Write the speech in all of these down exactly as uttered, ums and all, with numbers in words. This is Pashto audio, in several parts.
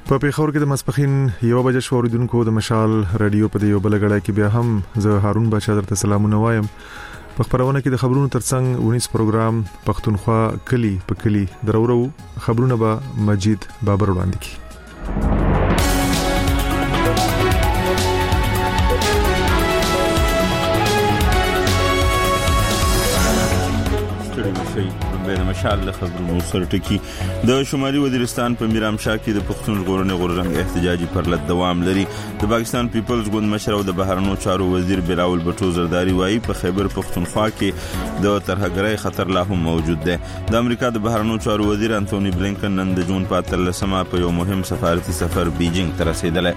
په پیښور کې د مسپخین یو بجې شو اوریدونکو د مشال رادیو په یو بل غړای کې بیا هم زه هارون بچا درته سلامونه وایم. په خبرونه کې د خبرونو ترڅنګ ونیس پروګرام پښتونخوا کلی په کلی درورو خبرونه به مجید بابر وړاندې کی. د مشال خبرونو سره ټکی د شمالي وزیرستان په میرامشاه کې د پښتون ژغورنې غورځنګ احتجاجي پرلط دوام لري. د پاکستان پیپلز ګوند مشر او د بهرنیو چارو وزیر بلاول بټو زرداری وایي په خیبر پښتونخوا کې د ترهګرۍ خطر لا هم موجود دی. د امریکا د بهرنیو چارو وزیر انټونی بلینکن نن د جون په اتلسمه په یو مهم سفارتي سفر بیجینګ ته رسیدلی.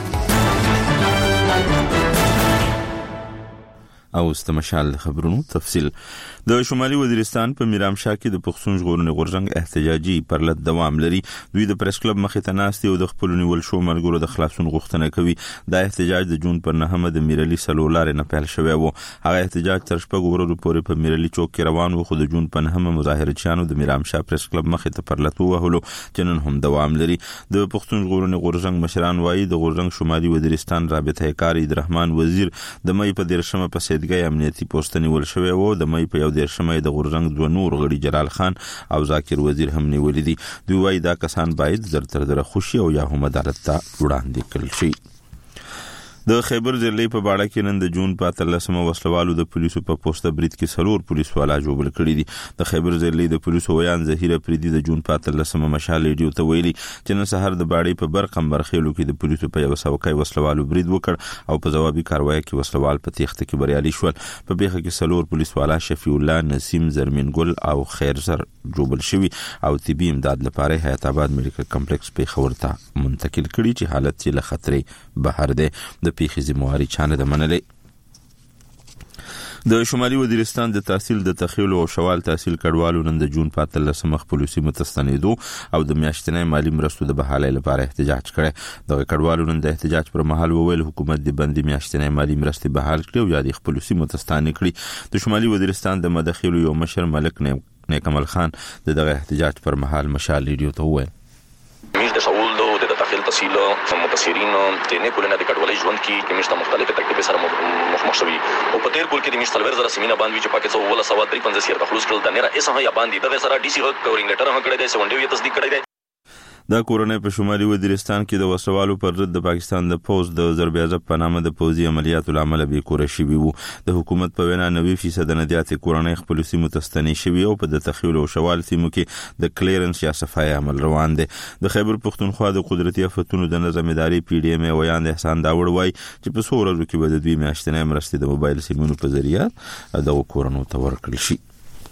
او است مشال خبرونو تفصیل. د شمالي وزیرستان په میرامشاه کې د پښتون ژغورنې غورځنګ احتجاجي پرلط دوام لري. دوی د پریس کلب مخې ته ناست دي او د خپل نیول شو ملګرو د خلاصون غوښتنه کوي. دا احتجاج د جون پر نهمه د میرالي سلولار نه پیل شوی و. هغه احتجاج تر شپږ ورځې پورې په میرالي چوک کې روان و، خو د جون په نهمه مظاهرچیانو د میرامشاه پریس کلب مخې ته پرلط وهلو چې نن هم دوام لري. د پښتون ژغورنې غورځنګ مشران وایي د غورځنګ شمالي وزیرستان رابطه کار عبدالرحمن وزیر د مې په دیرشمه په سیدګۍ امنیتي پوسټ نیول شوی و. د مې په یو دیرشمه د غورځنګ دوه نور غړي جلال خان او ذاکر وزیر هم نیولې دي. دوی وایي دا کسان باید زر تر زر خوشي او یا هم عدالت ته وړاندې کړل شي. د خیبر ضلع په باړه کې نن د جون په اتلسمه وسلوالو د پولیسو په پوسټه برید کې سلور پولیس والا جوړ کړی دي. د خیبر ضلع د پولیسو ویان ظهیره پریدي د جون په اتلسمه مشال ریډیو ته ویلي چې نن سحر د باړې په برقم برخېلو کې د پولیسو په یو سوکای وسلوالو برید وکړ او په جوابي کاروایی کې وسلوال په تیښته کې بریالي شول. په بیخه کې سلور پولیس والا شفیع الله نسیم زرمین ګل او خیر سر جوړ شوی او طبي امداد لپاره حیات آباد میډیکل کمپلیکس په خور ته منتقل کړي چې حالت یې له خطرې بهر ده. د پیښې ذمہواری چانه د منلې. د شمالي وزیرستان د تحصیل د تخیل او شوال تحصیل کډوالو نن د جون په اتلسمه پولیسي متستنیدو او د میاشتنۍ مالی مرستو د بحالۍ لپاره احتجاج کړي. د کډوالو نن د احتجاج پر مهال وویل حکومت د بندي میاشتنۍ مالی مرستې بحال کړي او یا د پولیسي متستانی کړي. د شمالي وزیرستان د مداخلو یو مشر ملک نیکمل خان د دغه احتجاج پر مهال مشال ریډیو ته وویل مش د سوال دو د تحصیل تحصیل متسیرین د نه کولنه د کډوالۍ ژوند کې کې مشته مختلفه تکلیفې سره مخ شوي او په تیر کول کې د مشتل ور زره سیمینه باندې چې پاکستان ولا سوا درې پنځه سیر د خلوص کړل د نه اسه یا باندې د سره ډي سي هک کورینګ لیټر هم کړی دی سونډي یې تصدیق کړی دی. دا کورونې په شمالي وزیرستان کې د وسوالو پر ضد د پاکستان د پوز د ضربیازب په نامه د پوزي عملیاتو لامل به کور شي وو. د حکومت په وینا نوي فیصد نادیات کورونې خپل سیمو تستنی شوی او په د تخیل او شوال سیمو کې د کلیرنس یا صفای عمل روان دي. د خیبر پښتونخوا د قدرتي افتونو د نظم اداري پی ډی ایم ویان احسان داوړ وای چې په څو ورځو کې به د دوی میاشتنې مرستې د موبایل سیمونو په ذریعہ د کورونو ته ورکړل شي.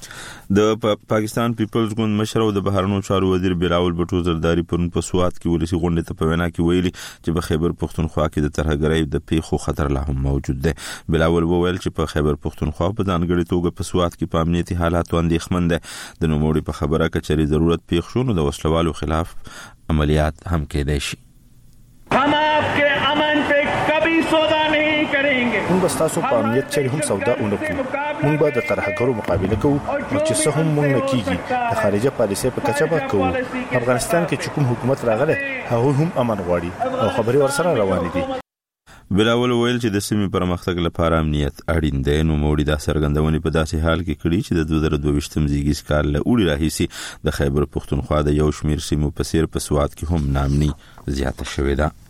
د پاکستان پیپلز ګوند مشر او د بهرنیو چارو وزیر بلاول بټو زرداری پرون په سوات کې ولسی غونډه ته په وینا کې ویلي چې په خیبر پښتونخوا کې د ترهګرۍ د پیښو خطر لا هم موجود دی. بلاول وویل چې په خیبر پښتونخوا په ځانګړي توګه په سوات کې په امنیتي حالاتو اندېښمن دی. د نوموړي په خبره کې چې ضرورت پیښ شو نو د وسلوالو خلاف عملیات هم کېدای شي. हम आपके अमन पे कभी सौदा नहीं करेंगे. موږ ستاسو په امنیت چری هم سودا ونکړو. موږ به د ترهګرو مقابله کوو او چې څه هم موږ نه کیږي د خارجه پالیسۍ په کچه به کوو. افغانستان کې چې کوم حکومت راغله هغه هم امن غواړي او خبري ورسره روان دي. بلاول ویل چې د سیمې پرمختګ لپاره امنیت اړین دی. نو موړي دا څرګندونې په داسې حال کې کړي چې د دوه زره دوه ویشتم زیږیز کال له اوړي راهیسې د خیبر پښتونخوا د یو شمیر سیمو په څیر په سوات کې هم نامني زیاته شوې ده.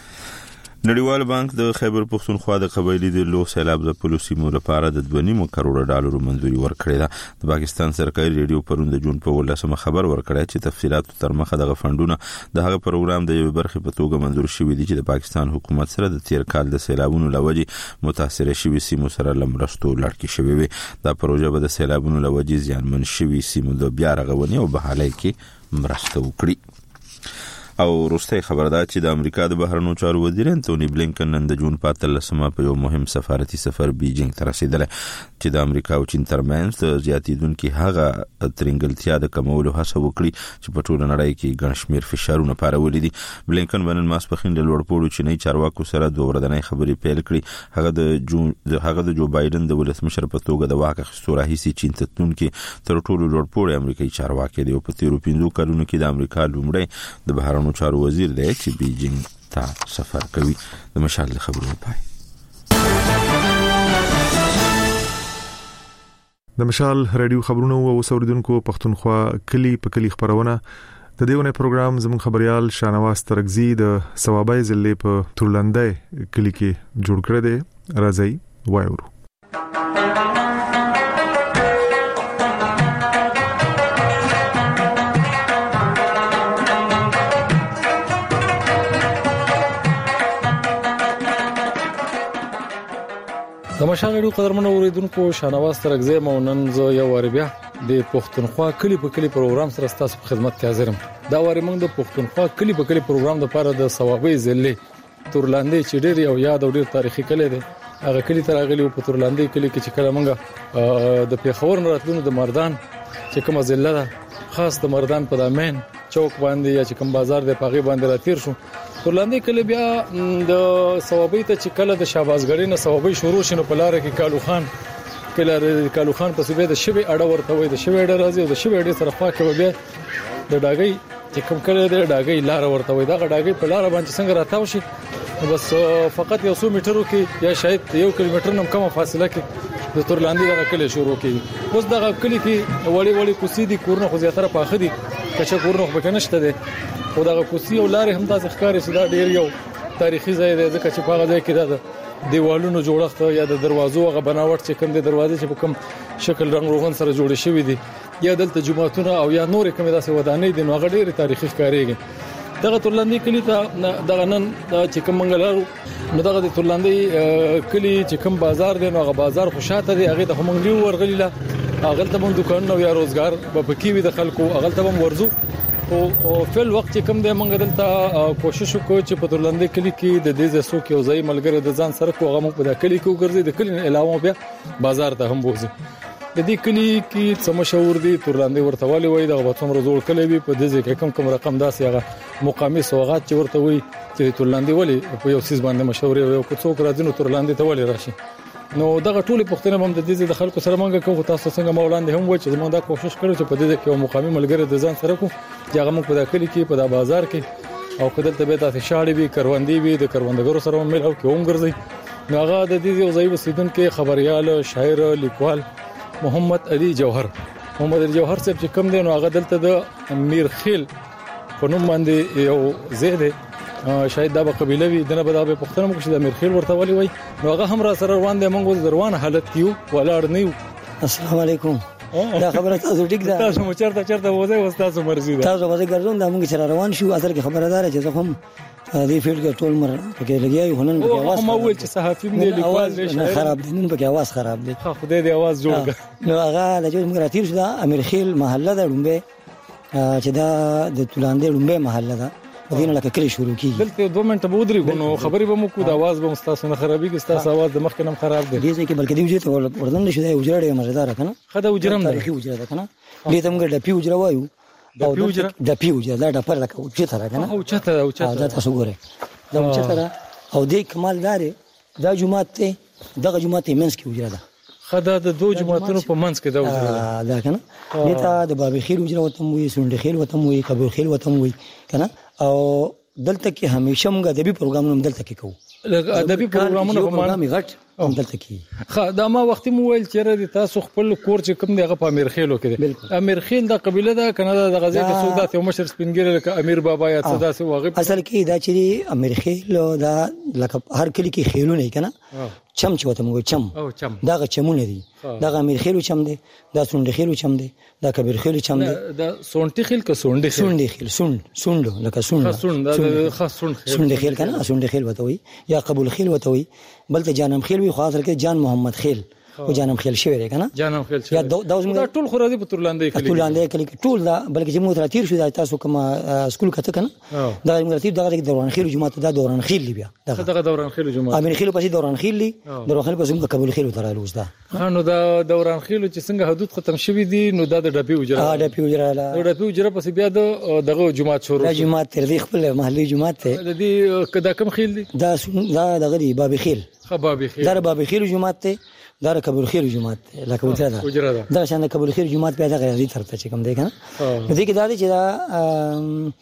نړیوال بانک د خیبر پښتونخوا د قبایلی د لو سیلاب ځپلو سیمو لپاره د دوه نیم کروڑ ډالر منځوري ورکړې ده. د پاکستان سرکاري ریډیو پرون د جون په ولسمه خبر ورکړی چې تفصيلات تر مخه دغه فندونه د هغه پروګرام د یو برخې په توګه منځور شوي دي چې د پاکستان حکومت سره د تیر کال د سیلابونو لوجې متاثر شوي سیمو سره لمرستو لړکی شوی وي. دا پروژه به د سیلابونو لوجې زیانمن شوي سیمو د بیا رغونې او بحالۍ کې مرسته وکړي. او روسي خبردار چې د امریکا د بهرنیو چارو وزیر انټونی بلینکن نن د جون په اتلسمه په یو مهم سفارتي سفر بیجینګ ته رسیدلی چې د امریکا او چین ترمنځ د زیاتیدونکو هغه ترنګلتیا د کمولو هڅه وکړي چې په ټوله نړۍ کې ګڼ شمېر فشارونه پارولي دي. بلینکن نن ماسپښین د لوړپوړو چینی چارواکو سره دوه ورځنۍ خبرې پیل کړې. هغه د جون د هغه د جو بایدن د ولسمشر په توګه د واک اخیستو راهیسې چین ته تونکي تر ټولو لوړپوړي امریکایي چارواکي دی او په تیرو پنځو کلونو کې د امریکا لومړی د بهرنیو بهرنیو چارو وزیر دی چې بیجینګ ته سفر کوي. د مشال خبرونه پای. د مشال رادیو خبرونه او اوسوریدونکو پښتونخوا کلی په کلی خبرونه د دیونه پروګرام زمون خبريال شانواز ترغزی د ثوابای ضلع په تورلنده کلی کې جوړ کړی دی. راځي وایورو. د مشال رادیو قدرمنو اوریدونکو شانواز ترغزی مونن زه یو وربیا د پښتونخوا کلی په کلی پروګرام سره تاسو په خدمت کې حاضرم. دا وری موږ د پښتونخوا کلی په کلی پروګرام د لپاره د ثوابي ضلع تورلاندې چې ډېر یو یاد او ډېر تاریخي کلی دی. هغه کلی تر غلی په تورلاندې کلی کې چې کله موږ د پیښور راتلونو د مردان چې کومه ضلع ده خاص د مردان په دامن چوک باندې یا چې کوم بازار د پاغي باندې راتیر شو. تورلاندې کلی بیا د ثوابي ته چې کله د شاباسګړې نه ثوابي شروع شنو په لار کې کالو خان کله کالو خان په سبه د شوی اډه ورته وي د شوی اډه راځي د شوی اډه سره خوا کې بیا د ډاګي چې کوم کله د ډاګي لار ورته وي دا ډاګي په لار باندې څنګه راتاو شي بس فقط یو څو میټرو کې یا شاید یو کیلومتر نم کمه فاصله کې د تورلاندې دغه کلی شروع کیږي. اوس دغه کلی کې وړي وړي کوسي دي کورونه خو زیاتره پاخه دي کچا کورونه خو بکنهشته دي خو دغه کوسي او لارې هم تاسو ښکارې چې دا ډیر یو تاریخي ځای دی ځکه چې په هغه ځای کې دا دیوالونو جوړښت یا د دروازو غو بناوټ چې کوم د دروازې چې په کوم شکل رنگ روغن سره جوړ شوی دي یا دلته جمعهتون او یا نور کوم داسې ودانۍ دي نو هغه ډیر تاریخي ښکارېږي. دغه تورلاندې کلی ته دغه نن چې کوم منګلارو نو دغه د تورلاندې کلی چې کوم بازار دی نو هغه بازار خوشاته دی هغه ته موږ لیو ورغلیلا هغه ته موږ دکان یا روزګار په پکې وي د خلکو هغه ته موږ ورزو او فل وخت چې کوم دی موږ دلته کوشش وکړو چې په تورلاندې کلی کې د دې زسو کې وزای ملګری د ځان سره کوغه موږ په د کلی کې وګرځي د کلی علاوه بیا بازار ته هم بوزي. د دې کلی کې څه مشهور دي تورلاندې ورته والی وای د غوښتم رزول کلی وي په دې کې کوم کوم رقم داسې هغه مقامي سوغات چې ورته وي چې تورلاندې ولی په یو سیس باندې مشهور یو څوک راځي نو تورلاندې ته ولی راشي. نو دغه ټولې پښتنه هم د دې د خلکو سره مونږ کوو تاسو څنګه مولاند هم و چې موږ دا کوشش کړو چې په دې کې یو مقامي ملګری د ځان سره کو چې هغه موږ په داخلي کې په بازار کې او کله ته به تاسو شاړې وي کروندې وي د کروندګرو سره مل او کې هم ګرځي. نو هغه د دې یو ځای وسیدون کې خبريال شاعر لیکوال محمد علي جوهر محمد علي جوهر صاحب چې کوم دی نو هغه دلته د میرخیل په نوم باندې یو زیاده شاید دا به قبيله وي دنه به دا به پښتنه مو چې د میرخیل ورته ولي وای نو هغه هم را سره روان دی موږ دروان حالت کیو ولاړ نیو. السلام علیکم. دا خبره تاسو ټیک ده تاسو مو چرته چرته وځي وستاسو مرزي ده تاسو به ګرځون دا موږ سره روان شو اصل کې خبردار چې زه هم دې فیلډ کې ټول مر پکې لګیای هنن پکې आवाज هم اول چې صحافي مې لیکوال دی خراب دي نن پکې आवाज خراب دي خدای دې आवाज جوړ کړ. نو هغه د موږ راتیر شو دا امرخیل محله ده لومبه چې دا د تورلاندې لومبه محله ده دینه لکه کلی شروع کیږي دلته دوه منټه به ودرېږو نو خبرې به مو کو د आवाज به مستاسو نه خرابېږي ستاسو आवाज د مخ کې نم خراب دی دې ځکه بلکې دی وجه وردن نشو دی وجره ډېر مزیدار کنه خدای وجرم دی وجره ده کنه دې ته موږ د پی وجره وایو د پی وجره د پی وجره دا د پر لکه چې تر کنه او چته او چته دا تاسو ګوره دا چې تر او دې کمال دار دا جمعه ته دغه جمعه ته منځ کې وجره ده خدای د دوه جمعهتونو په منځ کې دا وجره ده کنه دې ته د بابي خیر وجره وته وي سونډ خیر وته وي کبر خیر وته وي کنه او دلته کې همیشه موږ ادبي پروګرامونه دلته کې کوو ادبي پروګرامونه په معنی غټ هم دلته کې خا دا ما وخت مو ویل چې تاسو خپل کور چې کوم دی هغه په امیر خیلو کې امیر خیل د قبيله ده کنه د غزې کې سودات یو مشر سپینګر لکه امیر بابا یا صدا سي واغب اصل کې دا چې امیر خیل دا لکه هر کلی کې خیلونه کنه چم چې وته موږ چم او چم دا چمونه دي دا امیر خیلو چم دي دا سونډ خیلو چم دي دا کبیر خیلو چم دي دا سونټ خیل که سونډ خیل سونډ خیل سونډ سونډ لکه سونډ سونډ دا خاص سونډ خیل سونډ خیل کنه سونډ خیل وته وي یا قبول خیل وته وي بلته جانم خیل وي خاص کې جان محمد خیل او جانم خیل شوی دی کنه جانم خیل شوی دا دا ټول خو راځي په تورلاندې کې تورلاندې کې ټول دا بلکې چې موږ ترتیر شو دا تاسو کوم سکول کته کنه دا موږ ترتیر دغه دوران خیل جمعه دا دوران خیل بیا دغه دوران خیل جمعه امین خیل پسې دوران خیل دی دوران خیل پسې موږ قبول خیل تر لوز دا نو دا دوران خیل چې څنګه حدود ختم شوی دي نو دا د ډپی وجره ها ډپی وجره لا ډپی وجره پسې بیا دغه جمعه شروع دا جمعه تر دې خپل محلي جمعه ته د دې کدا کم خیل دي دا دا دغه دی بابي خیل خبابي خیل دا بابي خیل جمعه ته دا کبیر خیر جمعه لکه وجره ده دا شان کبیر خیر جمعه پیدا غیر دي ترته چې کوم دی کنه دې کې دا چې دا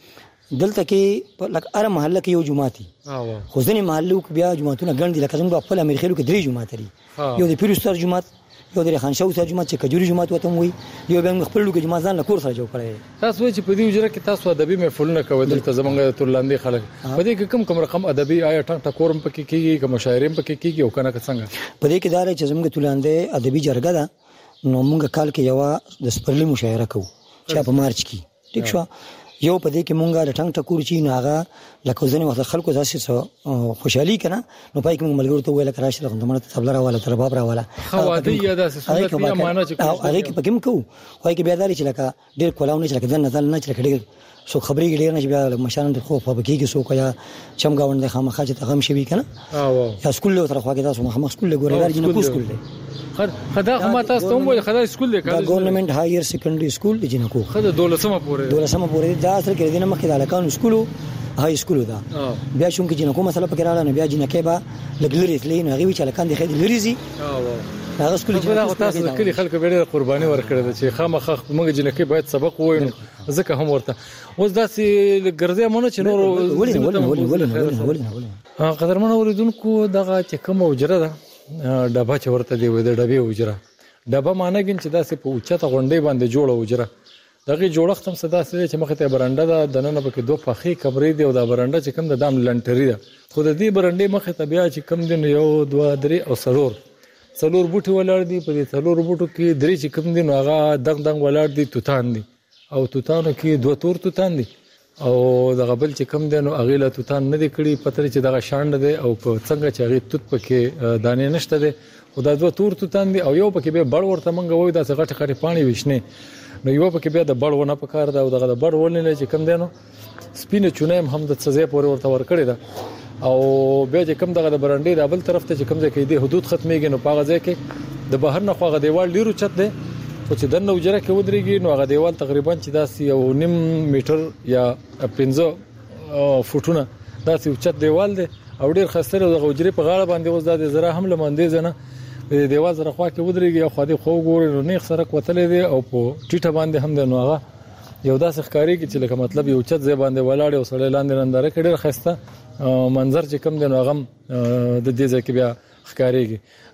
دلته کې لکه هر محله کې یو جمعه دي خو ځینې محلو کې بیا جمعهونه ګڼ دي لکه زموږ په خپل امیر خیلو کې درې جمعات دي یو د پیر استاد جمعات یو د خان شاه استاد جمعات چې کجوري جمعات وته وي یو بیا خپل لوګي جمعات ځان له کور سره جوړ کړی. تاسو چې په دې وجره کې تاسو ادبي محفلونه کوي دلته زمونږ تورلاندې خلک په دې کې کم کم رقم ادبي آیا ټنګ ټکورم پکې کیږي کوم شاعریم پکې کیږي او کنه څنګه په دې کې دار چې زمونږ تورلاندې ادبي جرګه ده نو موږ کال کې یو د سپرلی مشاعره کوو چې په مارچ کې ټیک شو یو په دې کې مونږه د ټنګ ټکور چې نه هغه لکه ځنه وخت خلکو داسې خوشحالي کنه نو پای کې موږ ملګرو ته ویل کراش راغله دمره تبلره والا تر باب را والا خوادي یا داسې صورت یا معنا چې هغه کې پکې مکو وای کې بیا دالي چې لکه ډېر کولاونه چې لکه ځنه نزل نه چې لکه ډېر سو خبرې ډېر نه چې بیا مشان د خو په کې سو کیا چمګاوند خامخا چې تغم شوی کنه او یا سکول له تر خو کې تاسو مخ سکول له ګورې راځي نه سکول خد خدا هم تاسو ته وایي خدا سکول دی دا ګورنمنت هایر سیکنډري سکول دی جنکو خدا دولسمه پورې دولسمه پورې دا اصل کې دینه مخکې د الکان سکول هاي سکول دا بیا شوم کې جنکو مسله پکې رااله نه بیا جنکې با لګلری تلین هغه چې الکان دی خې لریزي هغه سکول چې تاسو د کلی خلکو ډېر قرباني ورکړه چې خامخ موږ جنکې باید سبق ووینو ځکه هم ورته اوس داسې ګرځي مونږ چې نور ولې ولې ولې ولې قدرمن اوریدونکو دغه چې کوم وجره ده ډبه چې ورته دی وې د ډبې وجره ډبه معنی ګین چې داسې په اوچته غونډې باندې جوړه وجره دغه جوړښت هم صدا سره چې مخه ته برنده ده د نن په کې دوه پخې کمرې دی او دا برنده چې کوم د دام لنټري ده خو د دې برنده مخه ته بیا چې کوم دین یو دوه درې او سلور سلور بوټي ولر دي په دې سلور بوټو کې درې چې کوم دین هغه دغ دغ ولر دي توتان دي او توتانو کې دوه تور توتان دي او دغه بل چې کم دی نو هغه له توتان نه دی کړی پتر چې دغه شاند دی او په څنګه چې هغه توت پکې دانې نشته دی او دا دوه تور توتان دي او یو پکې به بړ ورته منګه وای دا څنګه ټکړې پانی وښنه نو یو پکې بیا د بړ ونه پکار دا او دغه د بړ ونه چې کم دی نو سپینه چونه هم د سزا پورې ورته ور کړی دا او بیا چې کم دغه د برانډې د بل طرف ته چې کم ځای کې دی حدود ختميږي نو پاغه ځای کې د بهر نه خوغه دیوال ډیرو چت دی او چې دنه وجره کې ودرېږي نو هغه دیوال تقریبا چې داسې یو نیم میټر یا پنځه فوټونه داسې چت دیوال دی او ډیر خستره د غوجري په غاړه باندې اوس د زرا هم لمندې زنه د دیوال سره خوا کې ودرېږي او خو دې خو ګوري نو نه سره کوتلې دی او په ټیټه باندې هم د نو هغه یو داسې ښکاری چې لکه مطلب یو چت ځای باندې ولاړ او سړی لاندې ننداره کړي خسته منظر چې کم دی نو هغه د دې ځای کې بیا ښکاریږي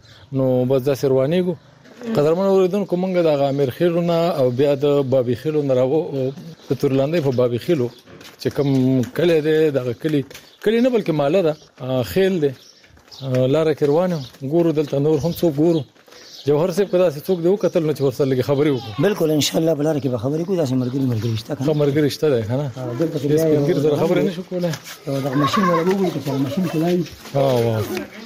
نو بس دا سروانیګو قدرمن اوریدونکو مونږ د امیر خیلونه او بیا د بابي خیلو نه راو په تورلاندې په بابي خیلو چې کوم کله دی د کلی کلی نه بلکې ماله ده خیل دی لار کروانه ګورو دلته نور هم څو ګورو جوهر صاحب کدا څه څوک دی وکتل نو چې ورسره لګي خبرې وکړو بالکل ان شاء الله بلاره کې به خبرې کوو دا مرګري مرګري شته کنه مرګري شته ده کنه دلته کې ډېر سره خبرې نشو کوله دا ماشين ولا وګورئ چې ماشين چلایي ها وا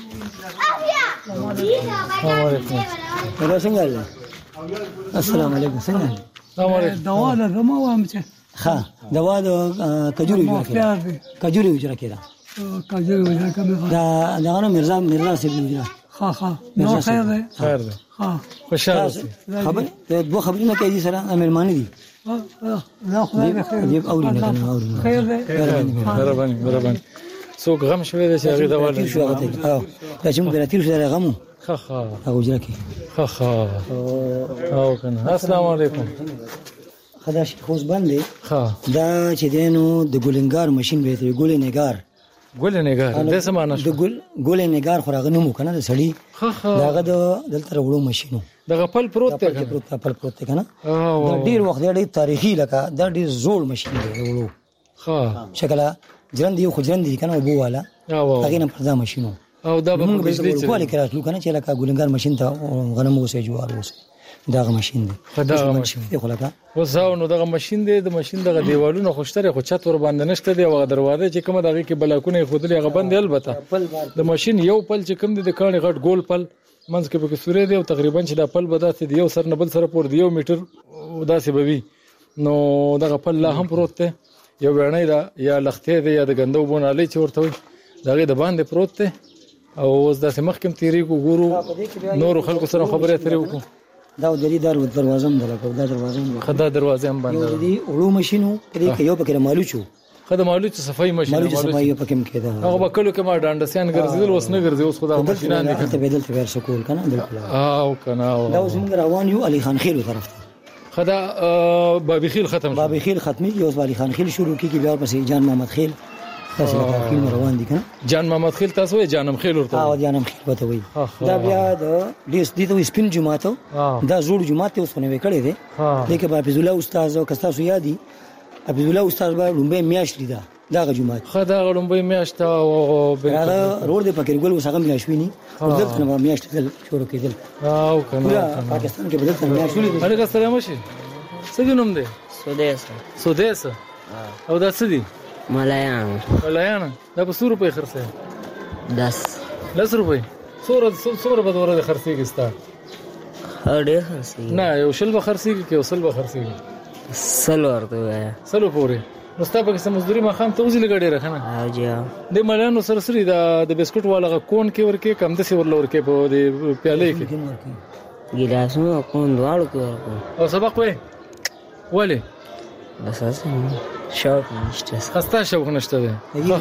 السلام علیکم دا څنګه ده السلام علیکم څنګه السلام علیکم دوا ده ما وام چې ها دوا د کجوري جوړ کړه کجوري جوړ کړه کجوري جوړ کړه دا دا نو مرزا مرزا سي جوړ ها ها نو خیر ده خیر ده ها خوشاله خبر دوه خبرونه کوي سره مهرباني دي لا خدای به خیر دې اوري نه کنه اوري خیر ده مهرباني مهرباني څوک غم شوی دی چې هغه دا شو هغه او دا چې موږ دراتیر سره غمو خا خا هغه جره کې خا خا او کنه السلام علیکم خداش خوش باندې خا دا چې دینو د ګولنګار ماشين به ته ګولنګار ګولنګار د څه معنی د ګول ګولنګار خو راغنو مو کنه د سړی خا خا داغه د دلته وړو ماشينو د غپل پروت ته پروت خپل پروت ته کنه دا ډیر وخت دی تاریخي لکه دا ډیر زوړ ماشين دی وړو خا شکل ژوند یو خو ژوند دی کنه وبو والا هغه نه پرځه ماشينو او دا به بجلی کولی کراتلو کنه چې لکه ګولنګار ماشين ته غنمو وسې جوار وسه داغه ماشين دی خدای ماشين دی خو لکه وساو نو دغه ماشين دی د ماشين دغه دیوالونو خوشتره خو چت ور باندې نشته دی او دروازه چې کومه دغه کې بلاکونه خودلې هغه بند البته د ماشين یو پل چې کوم دی د کاني غټ ګول پل منځ کې به سورې دی او تقریبا چې د پل بداسه دی یو سر نه بل سره پور دی یو میټر داسې بوي نو دغه پل لا هم پروت دی یو ورنۍ دا یا لختې دی یا د غندو بونالي چې ورته وي دغه د باندې پروت دی او اوس داسې مخکم تیری کو ګورو نور خلکو سره خبرې اترې وکړو دا د دې دروازه دروازه هم ده دا دروازه هم خدای دروازه هم باندې دي وړو ماشينو کې یو پکې مالو چو خدای مالو چې صفای ماشين مالو چې صفای پکې مکې ده هغه بکلو کې ما ډانډسیان ګرځیدل اوس نه ګرځي اوس خدای ماشينان دي ته بدل ته ورسکول کنه بالکل او کنه دا اوس موږ روان یو علي خان خیلو طرف ته خدا بابي خیل ختم شو بابي خیل ختمي یو والی خان خیل شروع کیږي بیا پسې جان محمد خیل تاسو د خیل روان دي کنه جان محمد خیل تاسو جانم خیل ورته او جانم خیل وته وي دا بیا د دیس دي ته سپین جمعه دا زوړ جمعه ته اوس په نوې کړي دي لیکه حافظ الله استاد او کستا سو یادي حافظ الله استاد به لومبه میاش لیدا دا جمعه خدا لومبه میاش ته او هغه روډ په کې ګل وسغه میاش ویني او دلته نو میاش تل شروع کېدل او کنه پاکستان کې بدل تل میاش ولې هغه سره ماشي څه نوم دی سودیس سودیس او دا څه دی ملایان ملایان دا په څو روپے خرڅه دس دس روپے څوره څوره په دوره خرڅه کیستا اړه خرڅه نه یو شل به خرڅه کې یو سل به خرڅه سل ورته سلو پورې نو ستاسو کې مزدوري ما خام ته وزي لګړې راکنه او جی د ملانو سره سره د بسکټ والا کون کې ورکه کم د سی ورل ورکه په د پیاله کې ګلاسونو کون دواړو کې ورکو او سبق وې ولی بس اساسا شوق نشته خسته شوق نشته ده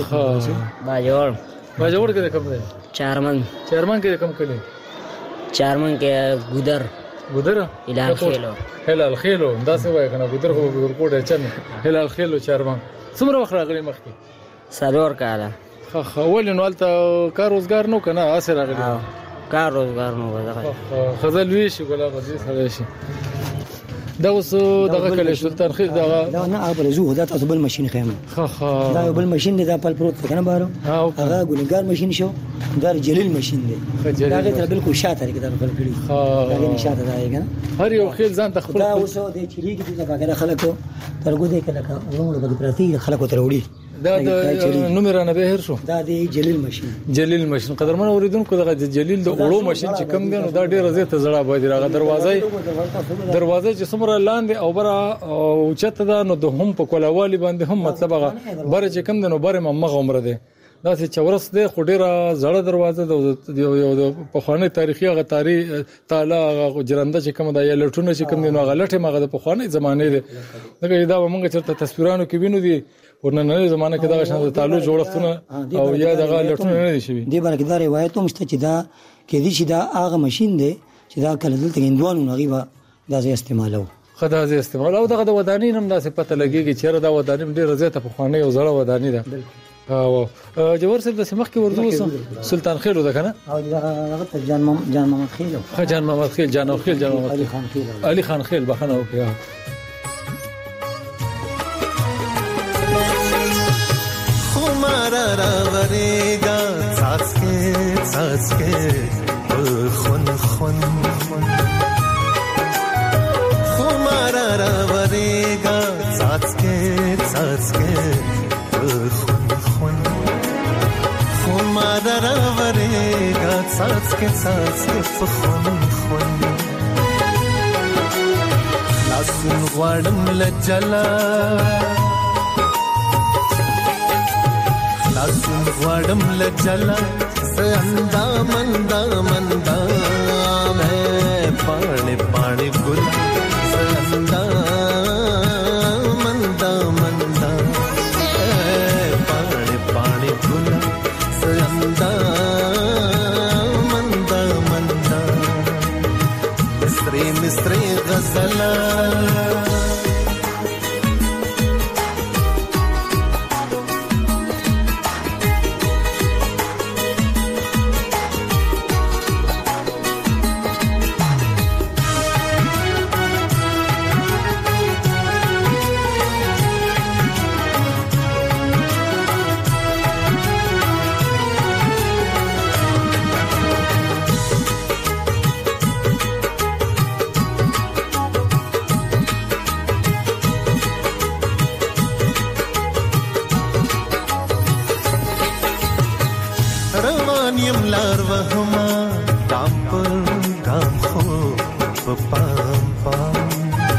باجوړ باجوړ کې کوم ده چارمن چارمن کې کوم کلی چارمن کې ګودر ګودر هلال خېلو هلال خېلو دا څه وای کنه ګودر خو ورکوټه چن هلال خېلو چارمن څومره وخت راغلی مخکې سلور کاله خو خو ول نو الته کار روزګار نو کنه اسه راغلی کار روزګار نو غواړي خزل وی شي ګلا غزي سره شي دا اوس دغه کله سلطان خیر دا دا نه ابل زو دا تاسو بل ماشين خیم خا خا دا بل ماشين دی دا پل پروت کنه بارو هغه ګولګار ماشين شو دا جلیل ماشين دی دا ته بالکل شاته کې دا بل کړی دا نه شاته دا کنه هر یو خیل ځان تخپل دا اوس د چریګي د باګره خلکو ترګو دې کله کا ورونو د پرتی خلکو تر وړي دا د نومره نه بهر شو دا د جلیل ماشين جلیل ماشين قدرمن اوریدونکو دغه جلیل د اورو ماشين چې کم دی نو دا ډیره زیاته زړه باندې راغ دروازه دروازه چې څومره لاندې او بره او چته دا نو د هم په کولوالي باندې هم مطلب هغه بره چې کم دی نو بره ممغه عمر دی دا چې چورس دی خو ډیره زړه دروازه د یو په خواني تاریخي هغه تاریخ تعالی هغه جرنده چې کوم دا یا لټونه چې کوم دی نو هغه لټه مغه د په خواني زمانه دی دغه دا موږ چرته تصویرانو کې وینو دي ورننه زمانه کې دا شان تعالی جوړښتونه او یا دغه لټونه نه دي شوی دی باندې دا روایت هم شته چې دا کې دي چې دا هغه ماشين دی چې دا کله دلته هندوانو غیبه دا زی استعمالو خدای زی استعمال او دغه د ودانی نم داسې پته لګيږي چې دا ودانی ډیر زیاته په خواني او زړه ودانی ده او جوهر صاحب د سمخ کې ورزو سلطان خیلو ده کنه او دغه جان محمد جان محمد خیلو جان محمد خیل جان خیل جان محمد علي خان خیل علي خان خیل بخنه او بیا خمارا راوريگا ساسکے ساسکے خون خون خمارا راوريگا ساسکے ساسکے خون خون خمارا راوريگا ساسکے ساسکے خون خون لاسن غوړم لجلا لاسن غوړم لجلا سندا مندا مندا میں پانی پانی ګل سندا مندا مندا پانی پانی ګل سندا مندا مندا مصری مصری غزلا روانیم لار وهما ګام پر ګام خو په پام پام.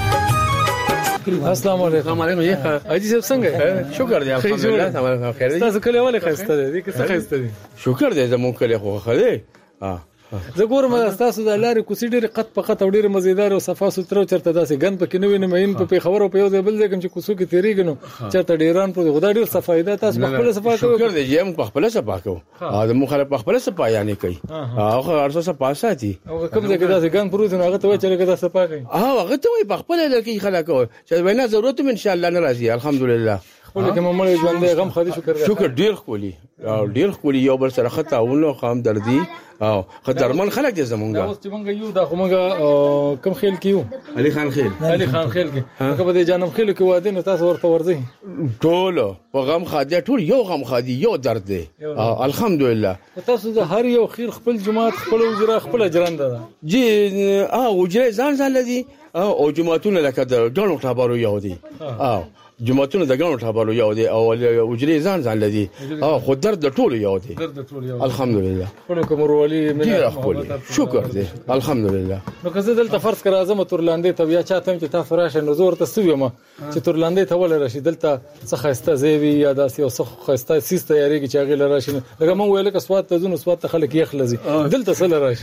السلام علیکم. علیکم جی اجي صاحب څنګه شکر دی الحمدلله تمام خیر دی. تاسو کله ولې خسته دي؟ کیسه خسته دي؟ شکر دی زموږ کله خو خله ها زه ګورم تاسو د لارې کوڅې ډېرې قط په قط او ډېرې مزیدار او صفا سوتره چرته داسې ګند پکې نه وي نه مین په پېښور او په یو ځای بل ځای کې چې کوڅو کې تېرېږي نو چرته ډېران پرې خدا ډېر صفایي ده تاسو په خپله صفا کوئ شکر دی چې موږ په خپله صفا کوو او زموږ خلک په خپله صفایانې کوي هغه هر څه صفا ساتي او کوم ځای کې داسې ګند پروت نو هغه ته وایي چې لږ دا صفا کوي هغه ته وایي په خپله لکې خلک چې وینا ضرورت هم انشاءالله نه راځي الحمدلله خپل کې ممړ ژوند دی غم خدي شکر شکر ډیر خولي ډیر خولي یو بل سره خطاونه خام دردي او خطرمن خلک دي زمونږه اوس چې مونږ یو دا خو مونږ کم خیل کیو علي خان خیل علي خان خیل کې هغه به جانم خیل کې واده نو تاسو ورته ورځي ټول په غم خادي ټول یو غم خادي یو درد دی الحمدلله تاسو د هر یو خیر خپل جماعت خپل وزرا خپل اجرند ده جی اه وجره ځان ځان لدی او جماعتونه لکه د ډانو ټابارو یو دي اه جماعتونه د ګڼو ټابالو یو دي او وجري ځان ځان لدی او خو درد د ټولو یو دي الحمدلله خپل کومروالي ډیر خپل شکر دی الحمدلله نو که زه دلته فرض کړم اعظم تورلاندې ته بیا چاته چې تاسو راشه نو زور ته سویم چې تورلاندې ته ول راشي دلته څه خاسته زیوی یا داسې او څه خاسته سیس تیاری کې چاغې لراشي لکه مونږ ویل که سواد ته زونه سواد ته خلک یخلزي دلته سره راشي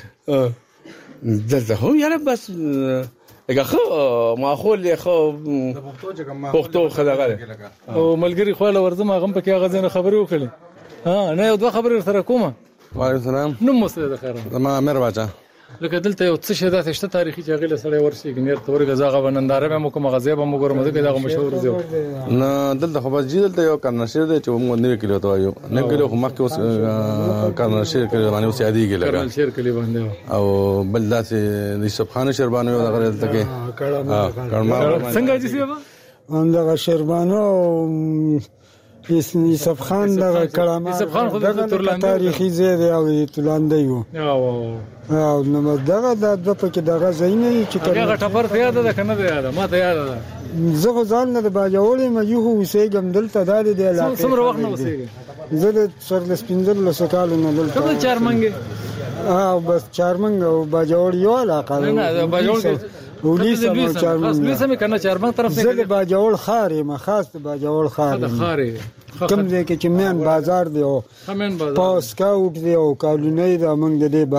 دلته هم یاره بس لکه خو ماحول خو پښتو خدای او ملګری خو له ورزم هغه په کې هغه ځنه خبرې وکړي ها نه یو دوه خبرې سره کومه وعلیکم السلام نو مسله ده خیر ما امیر باچا لکه دلته یو څه شي داسې شته تاریخي چې هغه سره ورشي ګنیر تور غزاغه وننداره به مو کوم غزیب مو ګورم دغه دغه مشهور دی نه دلته خو بس دلته یو کرنشیر دی چې موږ نه کلیو ته یو نه کلیو خو مخکې اوس کرنشیر کلیو باندې اوس یادې کې لګا کرنشیر کلیو باندې او بل داسې یوسف خان شربانو یو دغه دلته کې کړه څنګه چې سیبا همدغه شربانو یوسف خان دغه کلام یوسف خان خو د تورلاندې تاریخي ځای دی او تورلاندې یو او نو دغه د پکې دغه زینې چې هغه ټپر ته یاد ده کنه ده یاد ما ته یاد ده زه خو ځان نه د باجوړې مې یو وسېګم دلته د دې علاقې څومره وخت نه وسېګم زه د سر سپینځل له سکالو نه دلته کوم چارمنګ اه بس چارمنګ او باجوړ یو علاقه نه نه باجوړ ولې سم چارمنګ خاص لسه مې کنه چارمنګ طرف څخه زه د باجوړ خارې ما خاص د باجوړ خارې د خارې کوم ځای کې چې مین بازار دی او همین بازار پاس کاوټ دی او کالونی دا موږ د دې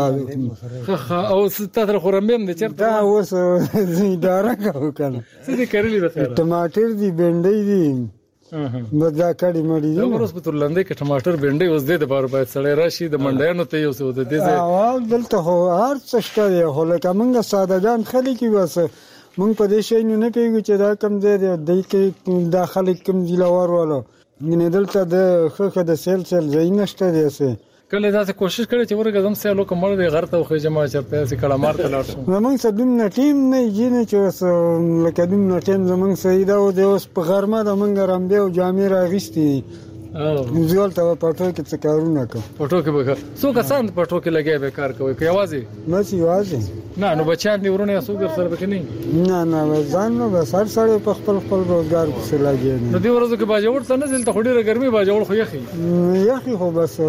باز او ستاسو خورمبم د چرته دا اوس اداره کوي کنه څه دې کړلی ده خیر ټماټر دی بنډۍ دی مدا کړي مړی دی نو اوس په تورلاندې کې ټماټر بنډۍ اوس دې د بار باید سړی راشي د منډیانو ته یو څه د دې او دلته هو هر څه شته دی خو لکه موږ سادهګان خلک یو بس موږ په دې شی نه پیږو چې دا کم ځای دی د کې داخلي کم ځلور والو نه دلته د خخه د سیل سیل ځای نشته دی څه کله دا کوشش کړي چې ورګه زم سیلو کومړ دی غر ته خو جما چرته سي کړه مارته لاړ شو موږ سدوم نه ټیم نه جینې چې لکه دوم نه ټیم زمونږ سیدا او د اوس په غرمه د منګ رامبه او جامې راغستې او ځول ته پټو کې څه کارونه کوي پټو کې به څو کسان پټو کې لګي به کار کوي کوي आवाज نه سی आवाज نه نو بچان دی ورونه څو در سره بکني نه نه ځان نو به سر سره په خپل خپل روزګار کې لګي نو دی ورځو کې باجوړ ته نه دلته خډيره ګرمي باجوړ خو یخي یخي خو بس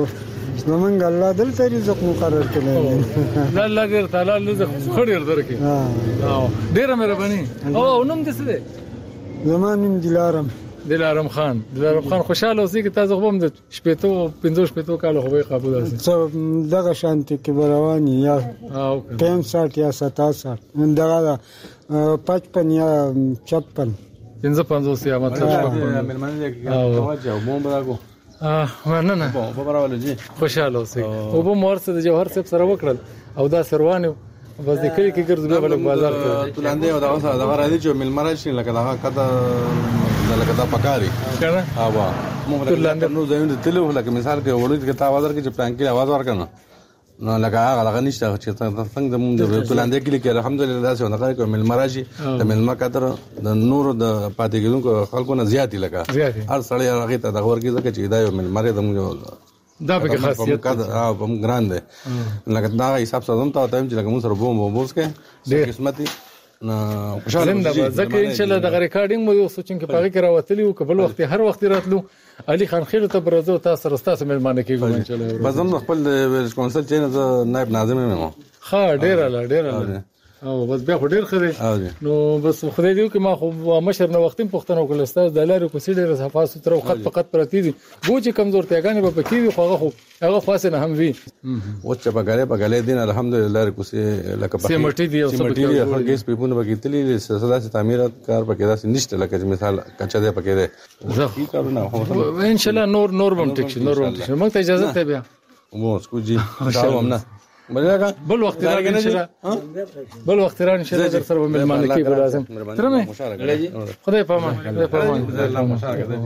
زمونږ الله دلته رزق مقرر کړی لا الله دې تعالی رزق خډیر درکې ها ډیره مهرباني او نوم دې څه دی زمانم دلارم دلارم خان دلارم خان خوشاله اوسې کې تاسو خو هم د شپېتو پنځوس شپېتو کال خو به قابل اوسئ څه دغه شانتي کې برواني یا او پنځه یا ستاسو دغه پچپن یا چپن پنځه پنځوس یا مطلب شپږ ملمنه کې واجه او مو براغو اه نه نه په براول دي خوشاله اوسئ او به مورسه د جوهر صاحب سره وکړل او دا سروانه بس د کلی کې ګرځي به بل بازار ته تلاندې او دا اوسه دا راځي چې ملمرا شي لکه دا کته لکه دا پکاري کنه ها وا موږ تلاندې نو زمين تلو لکه مثال کې وړو کې تا आवाज ورکړي چې پلان کې आवाज ورکنه نو لکه هغه هغه نشته چې څنګه موږ د تلاندې کې کې الحمدلله دا څه نه کوي ملمرا شي د ملما کتر د نور د پاتې کېدونکو خلکو نه زیاتی لکه هر سړی هغه ته د ورګي ځکه چې دا یو ملمره د موږ دا به خاصیت ها په ګران ده لکه دا حساب سم ته ته چې لکه موږ سره بوم بوم وسکه ډېر قسمتي نه خوشاله ده ځکه ان شاء الله د ریکارډینګ مو یو سوچین کې پاره کې راوتلی او قبل وخت هر وخت راتلو علي خان خیل ته برزو تاسو رستاسو مېلمانه کېږم ان شاء الله بزم خپل کونسل چین نائب ناظم یم ها ډېر لا ډېر لا او بس بیا خو ډیر خره نو بس خدای دې کې ما خو مشر نو وختیم پښتنو کول استاد د لارې کو سیډه صفه ستر خط په خط پرتی دي بوجي کمزور تیګانې په پکې خو هغه خو هغه خاصه نه هم وی او چې بغاله بغاله دین الحمدلله کو سي لکه په سیمټي دي او سیمټي دي هغه ګیس پیپونه بګی تللی سلسله تعمیرات کار پکې دا نشته لکه مثال کچا دی پکې دی زه کارونه ان شاء الله نور نور بم ټیک نور بم ټیک موږ ته اجازه ته بیا مو سکو جی تاسو هم نه بل وخت راغی ان شاء الله بل وخت راغی ان شاء الله در سره به ملمان کې لازم ترمه خدای پامان خدای پامان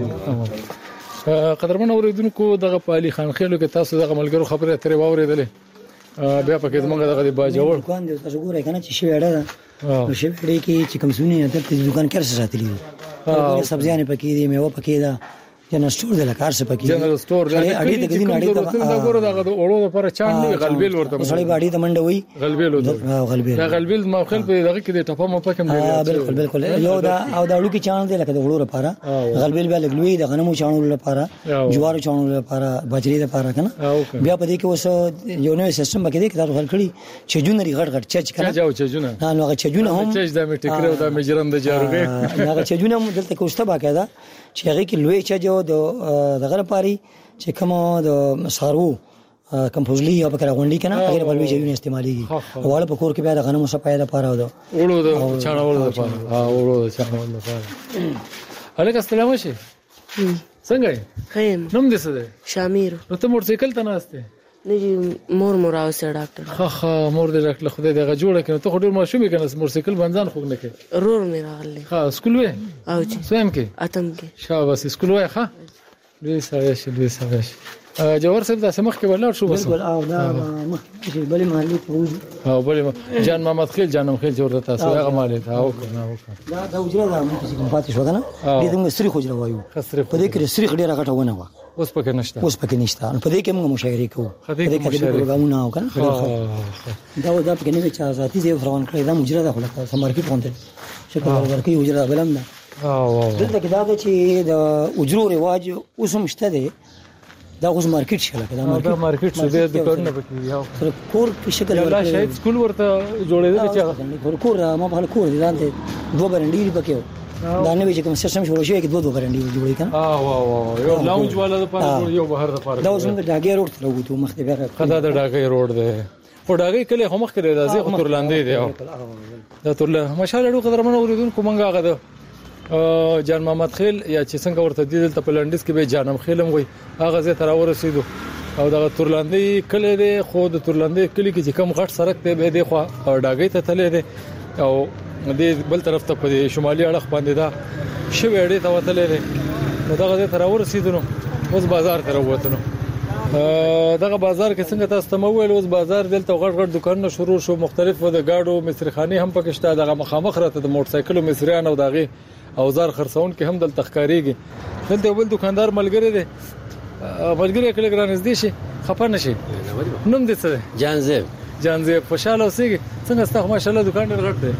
قدرمن اوریدونکو دغه په علي خان خېلو کې تاسو دغه ملګرو خبره ترې واورېدلې بیا پکې موږ دغه باجوړ دکان دی تاسو ګورئ کنه چې شی وړه نو شی وړي کې چې کوم سونی ته دکان کې ساتلی دي سبزیانه پکې دي میوه پکې ده جنرال سٹور د لکار څخه پکې جنرال سٹور د اړې د دې اړې ته دا ګوره دغه اورو لپاره چاند نه غلبیل ورته سړی باندې د منډه وي غلبیل ورته غلبیل دا غلبیل ما خپل په دغه کې د ټپه مو پکې مې بالکل بالکل یو دا او دا لوکي چاند دی لکه د اورو لپاره غلبیل بیا لګلوي د غنمو چاند لپاره جوار چاند لپاره باجری لپاره کنه بیا په دې کې اوس یو نوې سیستم پکې دی چې تاسو خلک چې جونري غټ غټ چچ کنه چاجو چجونه نه نو چجونه هم چچ د میټکره او د مجرم د جاروغه هغه چجونه هم دلته کوسته باقاعده چې هغه کې لوی چجو د دغه لپاره چې کوم د سارو کمپوزلی یا بکره غونډي کنه هغه په لوی ځایونه استعماليږي واړه په کور کې بیا د غنمو صفایده لپاره ده اورو د چانول لپاره ها اورو د چانول لپاره الک السلام علیکم څنګه خیم نوم دې څه ده شامیر نو ته موټر سایکل ته ناشته نه مور مور اوسه ډاکټر خا خا مور دې ډاکټر خدای دې غجوړه کنه ته خډور ماشومې کنه موټر سایکل بنځان خو نه کې رور مې راغلی ها سکول وې او چې سویم کې اتم کې شاباس سکول وې ها دوی ساويش دوی ساويش جوهر صاحب د سمخ کې ولاړ شو بس بالکل او دا مخ کې بلې محلي پروز او بلې جان محمد خیل جانم خیل جوړ تاسو هغه مالې دا او کنه او دا د وجره دا مخ کې پاتې شو کنه دې موږ سری خوجره وایو په دې کې سری خډيره غټه ونه و اوس پکې نشته اوس پکې نشته په دې کې موږ مشاعره کوو په دې کې پروګرامونه او کنه دا دا پکې نه چې ذاتي دی فروان کړی دا مجره ده خلک سمارکي پونته شکل ورکې وجره بلم ده او دلته کې دا چې د اجرو رواج اوس هم شته دی دا اوس مارکیټ شله دا مارکیټ مارکیټ شو د دکانونه پکې یو کور په شکل ورته شاید سکول ورته جوړېدل چې کور ما په کور دي لاندې دوه برندې پکې دا نه وی چې کوم سیستم شروع شوی کې دوه دوه برندې جوړې کړه اه واه واه یو لاونج والا د پاره یو بهر د پاره دا اوس موږ ډاګي روډ ته وګورو مخ ته بیا خدا د ډاګي روډ دی او ډاګي کله هم مخ کې راځي خو ترلاندې دی دا ترله ماشاءالله ډو قدر منو اوریدونکو مونږه غده جان محمد خیل یا چې څنګه ورته دی دلته په لندس کې به جانم خیلم وي هغه زه تر ورسېدو او دا ترلاندې کله دی خو د ترلاندې کلی کې چې کم غټ سړک ته به دی خو ډاګي ته تللی دی او دې بل طرف ته په شمالي اړخ باندې دا شوی اړې ته وتلې دی نو دا غته تر ورسېدو نو اوس بازار ته وروته نو دغه بازار کې څنګه تاسو ته مویل اوس بازار دلته غټ غټ دکانونه شروع شو مختلفو د گاډو مصرخانه هم پکې شته دغه مخامخ راته د موټر سایکلو مصریان او دغه اوزار خرڅون کې هم دلته ښکاریږي دلته بل دکاندار ملګری دی ملګری کله ګران نږدې شي خپه نشي نوم دې څه جانزیب جانزیب خوشاله اوسېږي څنګه ستاسو ماشاءالله دکان ډېر غټ دی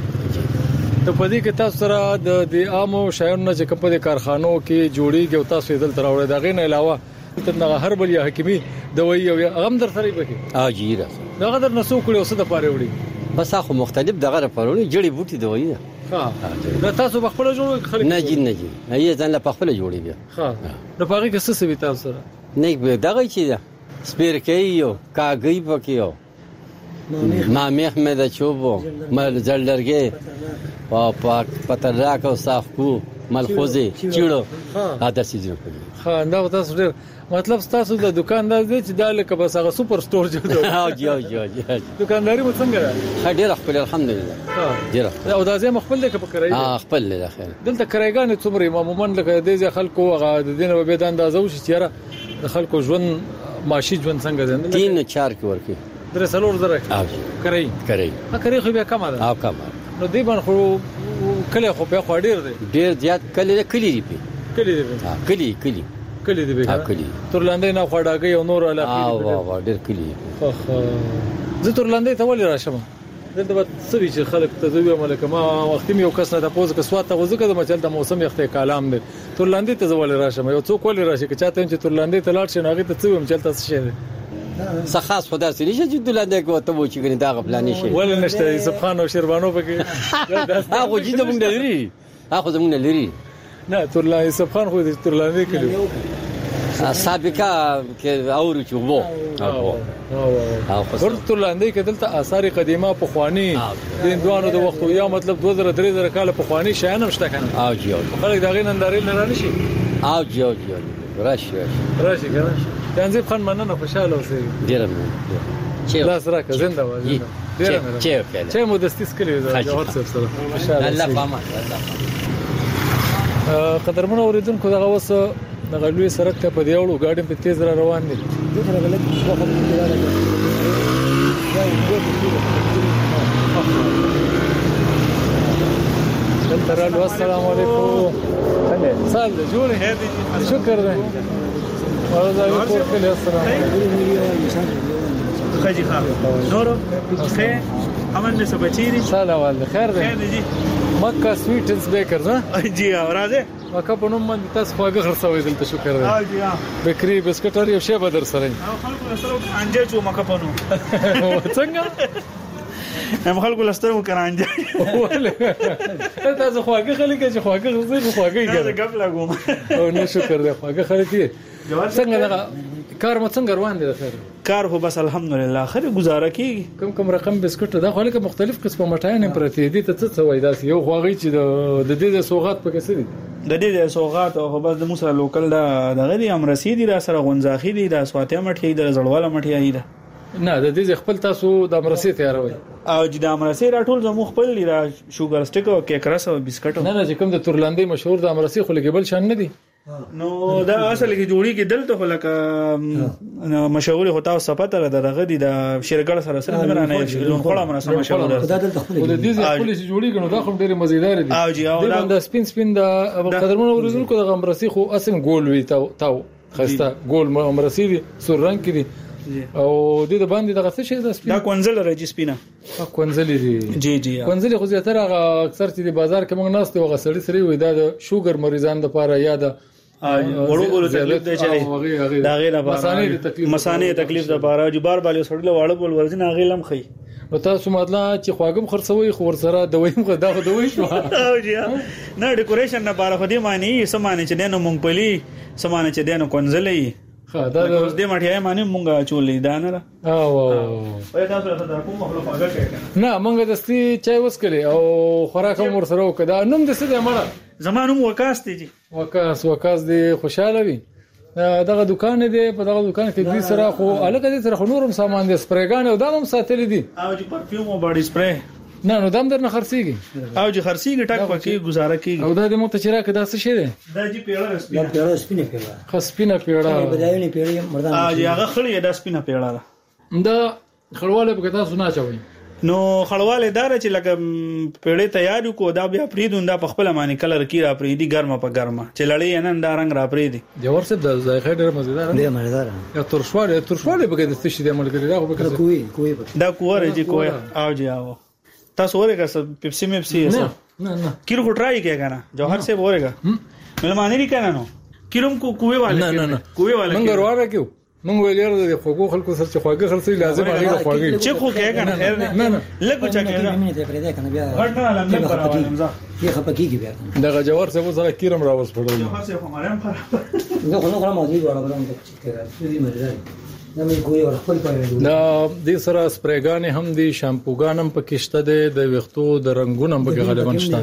ته په دې کې تاسو سره د عامو شایانو چې کوم په کارخانو کې جوړیږي او تاسو یې دلته راوړئ دا غي نه علاوه ترنه هر بل یا حکیمي دوی او غم در سره پکې اجیره دا غدر نسو کړي اوسه د پاره وړي بس اخو مختلف دغه لپاره وړي جړی بوټي دوی ده ها دا تاسو په خپل جوړ خلک نه جی نه جی نه ځان له خپل جوړي بیا ها د پاره کې څه څه وی تاسو سره نه به دغه چی ده سپیر کېیو کاګي پکېو ما محمد چوبو مل زلدرګي او پاک پتراک او صافکو ملخوزي چیړو ها د سيزو پکې ها دا تاسو ډېر مطلب تاسو د دکاندار دی چې دا لکه بس هغه سوپر سٹور جوړ ها جی جی جی دکانداري مو څنګه ده ډېر خپل الحمدلله ها ډېر او دا زه خپل لکه په کرای ها خپل له خیر دلته کرایګان څومره عموما لکه د دې خلکو هغه د دین په بيد اندازو شي چیرې د خلکو ژوند ماشي ژوند څنګه ده تین چار کې ورکی درې سلور زره ها کرای کرای ها کرای خو بیا کم ده ها کم نو دی باندې خو کله خو په خو ډیر دی ډیر زیات کله کلی دی کلی دی ها کلی کلی کلی دی ها کلی ترلاندې نه خړاګي او نور علاقې ها وا وا ډیر کلی خو زه ترلاندې ته ولې راشم دلته به سوي چې خلک ته زوی ملک ما وخت می یو کس نه تاسو که سوات ته وځه د مچل د موسم یخته کلام دی ترلاندې ته ولې راشم یو څوک ولې راشي چې چاته چې ترلاندې ته لاړ شي ناغي ته څه هم چلته څه شي سخاص خدا سړي چې دلته کو ته و چې ګنې دا غفلانی شي ول نشته یوسف خان او شیربانو پکې هغه چې موږ لري هغه زموږ لري نه ترلا یوسف خان خو دې ترلا نه کړو سابقه کې اورو چې وو او او ورته لاندې کې دلته آثار قدیمه په خواني د اندوانو د وختو یا مطلب دوه زره درې زره کال په خواني شایان هم شته کنه او جیو خلک دا غي نندارې نه رانه شي او جیو جیو راشي راشي کنه تنظیم خان مننه خوشاله اوسئ ډیر چې لاس راکړه زنده وای ډیر چې چې چې مو دستیس کړی دا جوهر صاحب سره خوشاله الله پامه الله قدرمن اوریدونکو دغه وس دغه لوی سرک ته په دیوړو ګاډي په تیز را روان دي دغه غلط وخت کې راځي دلته السلام علیکم سال جوړ شکر دی والله یو کله السلام علیکم خجي خا نورو خیر امن نه سبچيري سلام علیکم خیر دی مکه سویټنز بیکرز ها جی راځه مکه په نوم باندې تاسو خواږه خرڅوي دلته شکر دی ها جی ها بکری بسکټر یو شی بدر سره او خلکو سره انجه چو مکه پنو څنګه هم خلکو لستر مو کرانجه تاسو خواږه خلک چې خواږه خرڅوي خواږه یې دا غف لګوم او نو شکر دی خواږه خلک یې څنګه دا کار مو څنګه روان دي خیر کار خو بس الحمدلله خیر گزاره کیږي کم کم رقم بسکټ دا خو لکه مختلف قسمه مټاین پرتی دي ته څه وای دا یو خواږی چې د دې سوغات پکې څه دي د دې سوغات او بس د موسی لوکل دا دغه دي امرسي دي را سره غونځاخي دي د سواتیا مټي د زړواله مټي دي نه د دې خپل تاسو د امرسي تیاروي او چې د امرسي راټول زمو خپل را شوګر سټیک او کیک رس او بسکټ نه نه چې کوم د تورلاندې مشهور د امرسي خو لګبل شان نه دي نو دا اصل کې جوړی کې دلته خلک مشهور هوتا او صفات دغه دي د شیرګړ سره سره نه نه لون خړه مرسته مشهور ده دا دلته خپل دي خپل جوړی کنه دا خو ډېر مزیدار دي او جی او دا سپین سپین د قدرمن ورزونکو د امرسي خو اصل ګول وی تاو تاو خسته ګول امرسي دي سور رنگ کې دي او د دې باندې دغه څه شي د سپین دا کونزل راځي سپینه کونزل دي جی جی کونزل خو زیاتره اکثر چې د بازار کې موږ ناشته وغه سړی سړی وي دا د شوګر مریضان لپاره یا د وړو وړو تکلیف دی چې دا غیر لپاره مسانې تکلیف د لپاره چې بار بالو سړل واړو بول ورځنه غیلم خي نو تاسو مطلب چې خواګم خرڅوي خو ورسره دویم خو دا خو دوی شو او جی نه ډیکوریشن نه بار خدي معنی سمانه چې دنه مونږپلی سمانه چې دنه کونزلې خا دا د دې مټیای معنی مونږه چولې دا نه او وای تاسو ته کوم خپل خواګه کوي نه مونږ دستي چای وسکلې او خوراک هم ورسره وکړه نوم د څه دی مړه زمانوم وکاس دی وکاس وکاس دی خوشاله وي دغه دکان دی په دغه دکان کې دوی سره خو الګا دي سره نورم سامان دي سپریګان او دامم ساتل دي او چې پرفیوم او باډي سپری نه نو دام درنه خرڅيږي او چې خرڅيږي ټک پکې گزاره کیږي او دا د مو ته چیرې کې دا څه شي دی دا چې پیړه سپینه پیړه سپینه پیړه خسپینه پیړه بدایونه پیړه مردان ا هغه خړې دا سپینه پیړه ده دا خړواله په تاسو نه چوي نو خړواله دار چې لکه پیړې تیار کو دا بیا پریدون دا په خپل معنی کلر کی را پریدي ګرمه په ګرمه چې لړې نن دا رنگ را پریدي جوړ څه د ذایقه ډېر مزیدار دی مزیدار یا ترشواله ترشواله به د څه شي د ملګری دا به کوی کوی دا کوره چې کوی او جی او تاسو ورګه پیپسي میپسي نه نه نه کیرو کو ټرای کې کنه جوهر سے ورګه ملمانه لري کنه نو کیروم کو کوی والے نه نه نه کوی والے منګ ورواره کیو مونږ ویلیر د خوګو خلکو سره چې خواږه خرڅي لازم هغه خواږه چې خو کې کنه خیر نه نه لګو چا کې نه مې ته پرې ده کنه بیا غټه لمبه پراوالم ځه یې خپکیږي بیا دغه جوار څه وځه کیرم راوس پړل جوهر سے هماره هم خراب زه خو نو غواړم دې وړه بلم چې کړه دې مزه دا مې کوی ور خپل پاره دا د سره سپریګان هم دي شامپوګان هم پکې شته د وختو د رنگونو هم پکې غالبا شته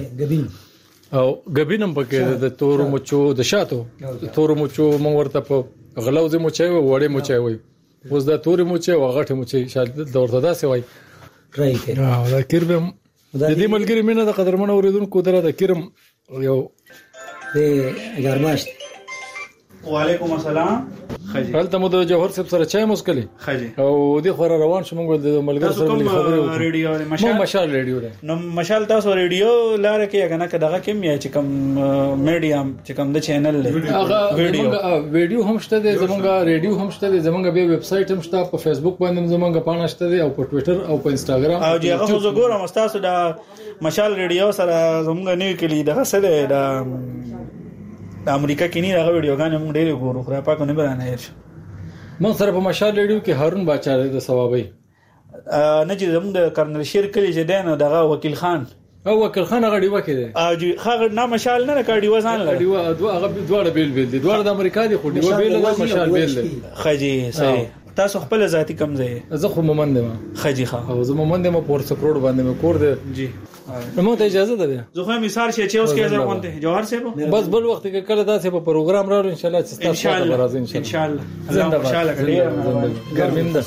او غبینم پکې د تور مچو د شاتو تور مچو مونږ ورته په غلوځ مچي وړې مچي وي اوس دا تور مچي او غټه مچي شاید د ورته داسې وای ټرای کړه او دا کیرم د دې ملګری مینه د قدرمن اوریدونکو دره د کیرم یو د ګرماشت وعلیکم السلام خجی هلته مو د جوهر صاحب سره چای مسکلی خجی او د خور روان شوم غو د ملګر سره خبرې ریډیو مشال مشال ریډیو نو مشال تاسو ریډیو لار کې کنه دغه کې مې چې کوم میډیم چې کوم د چینل هغه ویډیو ویډیو هم شته د زمونږه ریډیو هم شته د زمونږه به ویب سټ هم شته په فیسبوک باندې زمونږه پاڼه شته او په ټوئیټر او په انستګرام او چې هغه زه ګورم تاسو د مشال ریډیو سره زمونږه نیو کلی دغه سره د د امریکا کې نه هغه ویډیوګان موږ ډېر ګورو خو پاک نه برانه هیڅ مون سره په مشال ریډیو کې هارون باچا د ثوابي نه چې زموږ د کرنل شیر کلی چې دین دغه وکیل خان او وکیل خان هغه دیوه کې دی او جی هغه نه مشال نه کړي وزن لري دیوه دوه هغه دوه بیل بیل دي دوه د امریکا دي خو دیوه بیل د مشال بیل دی خجی صحیح تاسو خپل ذاتی کم ځای زه خو مومند ما خجی خا او زه مومند ما پورت سکروډ باندې مې کور دی جی نو ته اجازه ده زه خو مثال شي چې اوس کې زر وانته جوهر صاحب بس بل وخت کې کله داسې په پروګرام راوړو ان شاء الله چې تاسو ته راځي ان شاء الله زنده خوشاله کړئ ګرمینده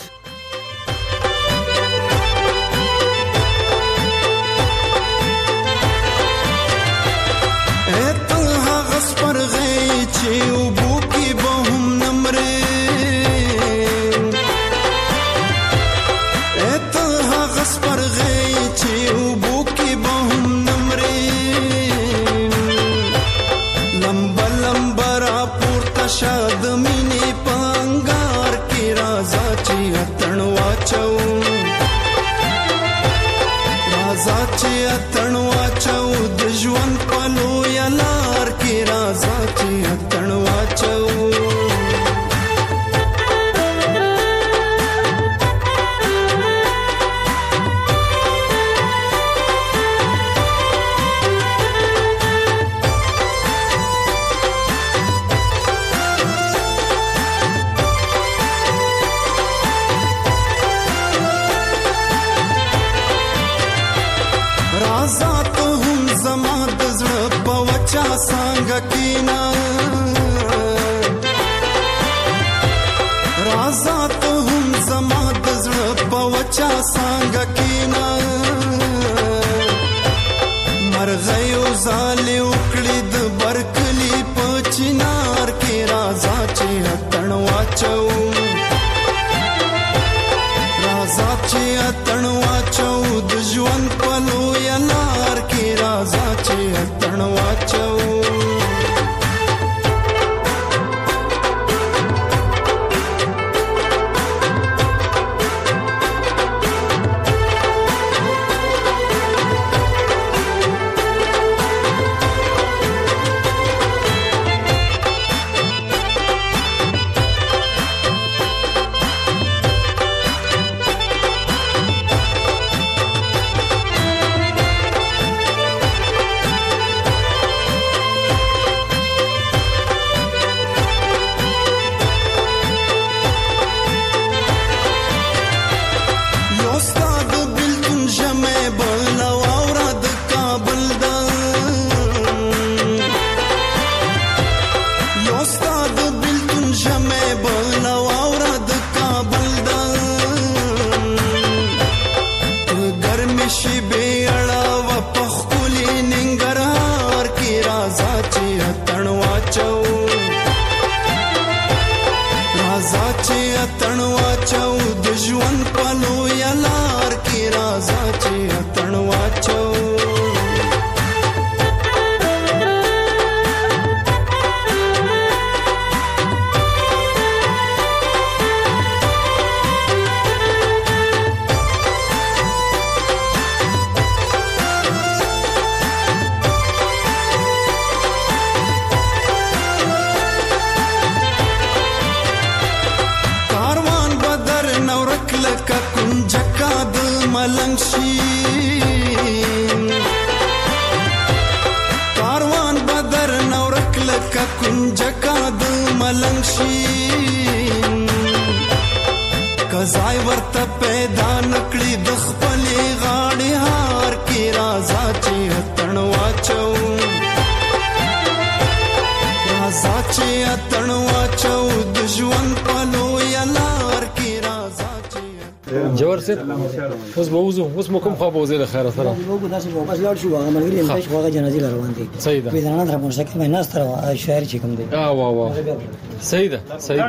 جوهر صاحب اوس به وزو اوس مو کوم خو به وزله خیر سره وګورئ داسې په بس لاړ شو هغه ملګری هم چې هغه جنازي روان دي صحیح ده پیدانه در مونږ کې نه ستاره شاعر چې کوم دی اه واه واه صحیح ده صحیح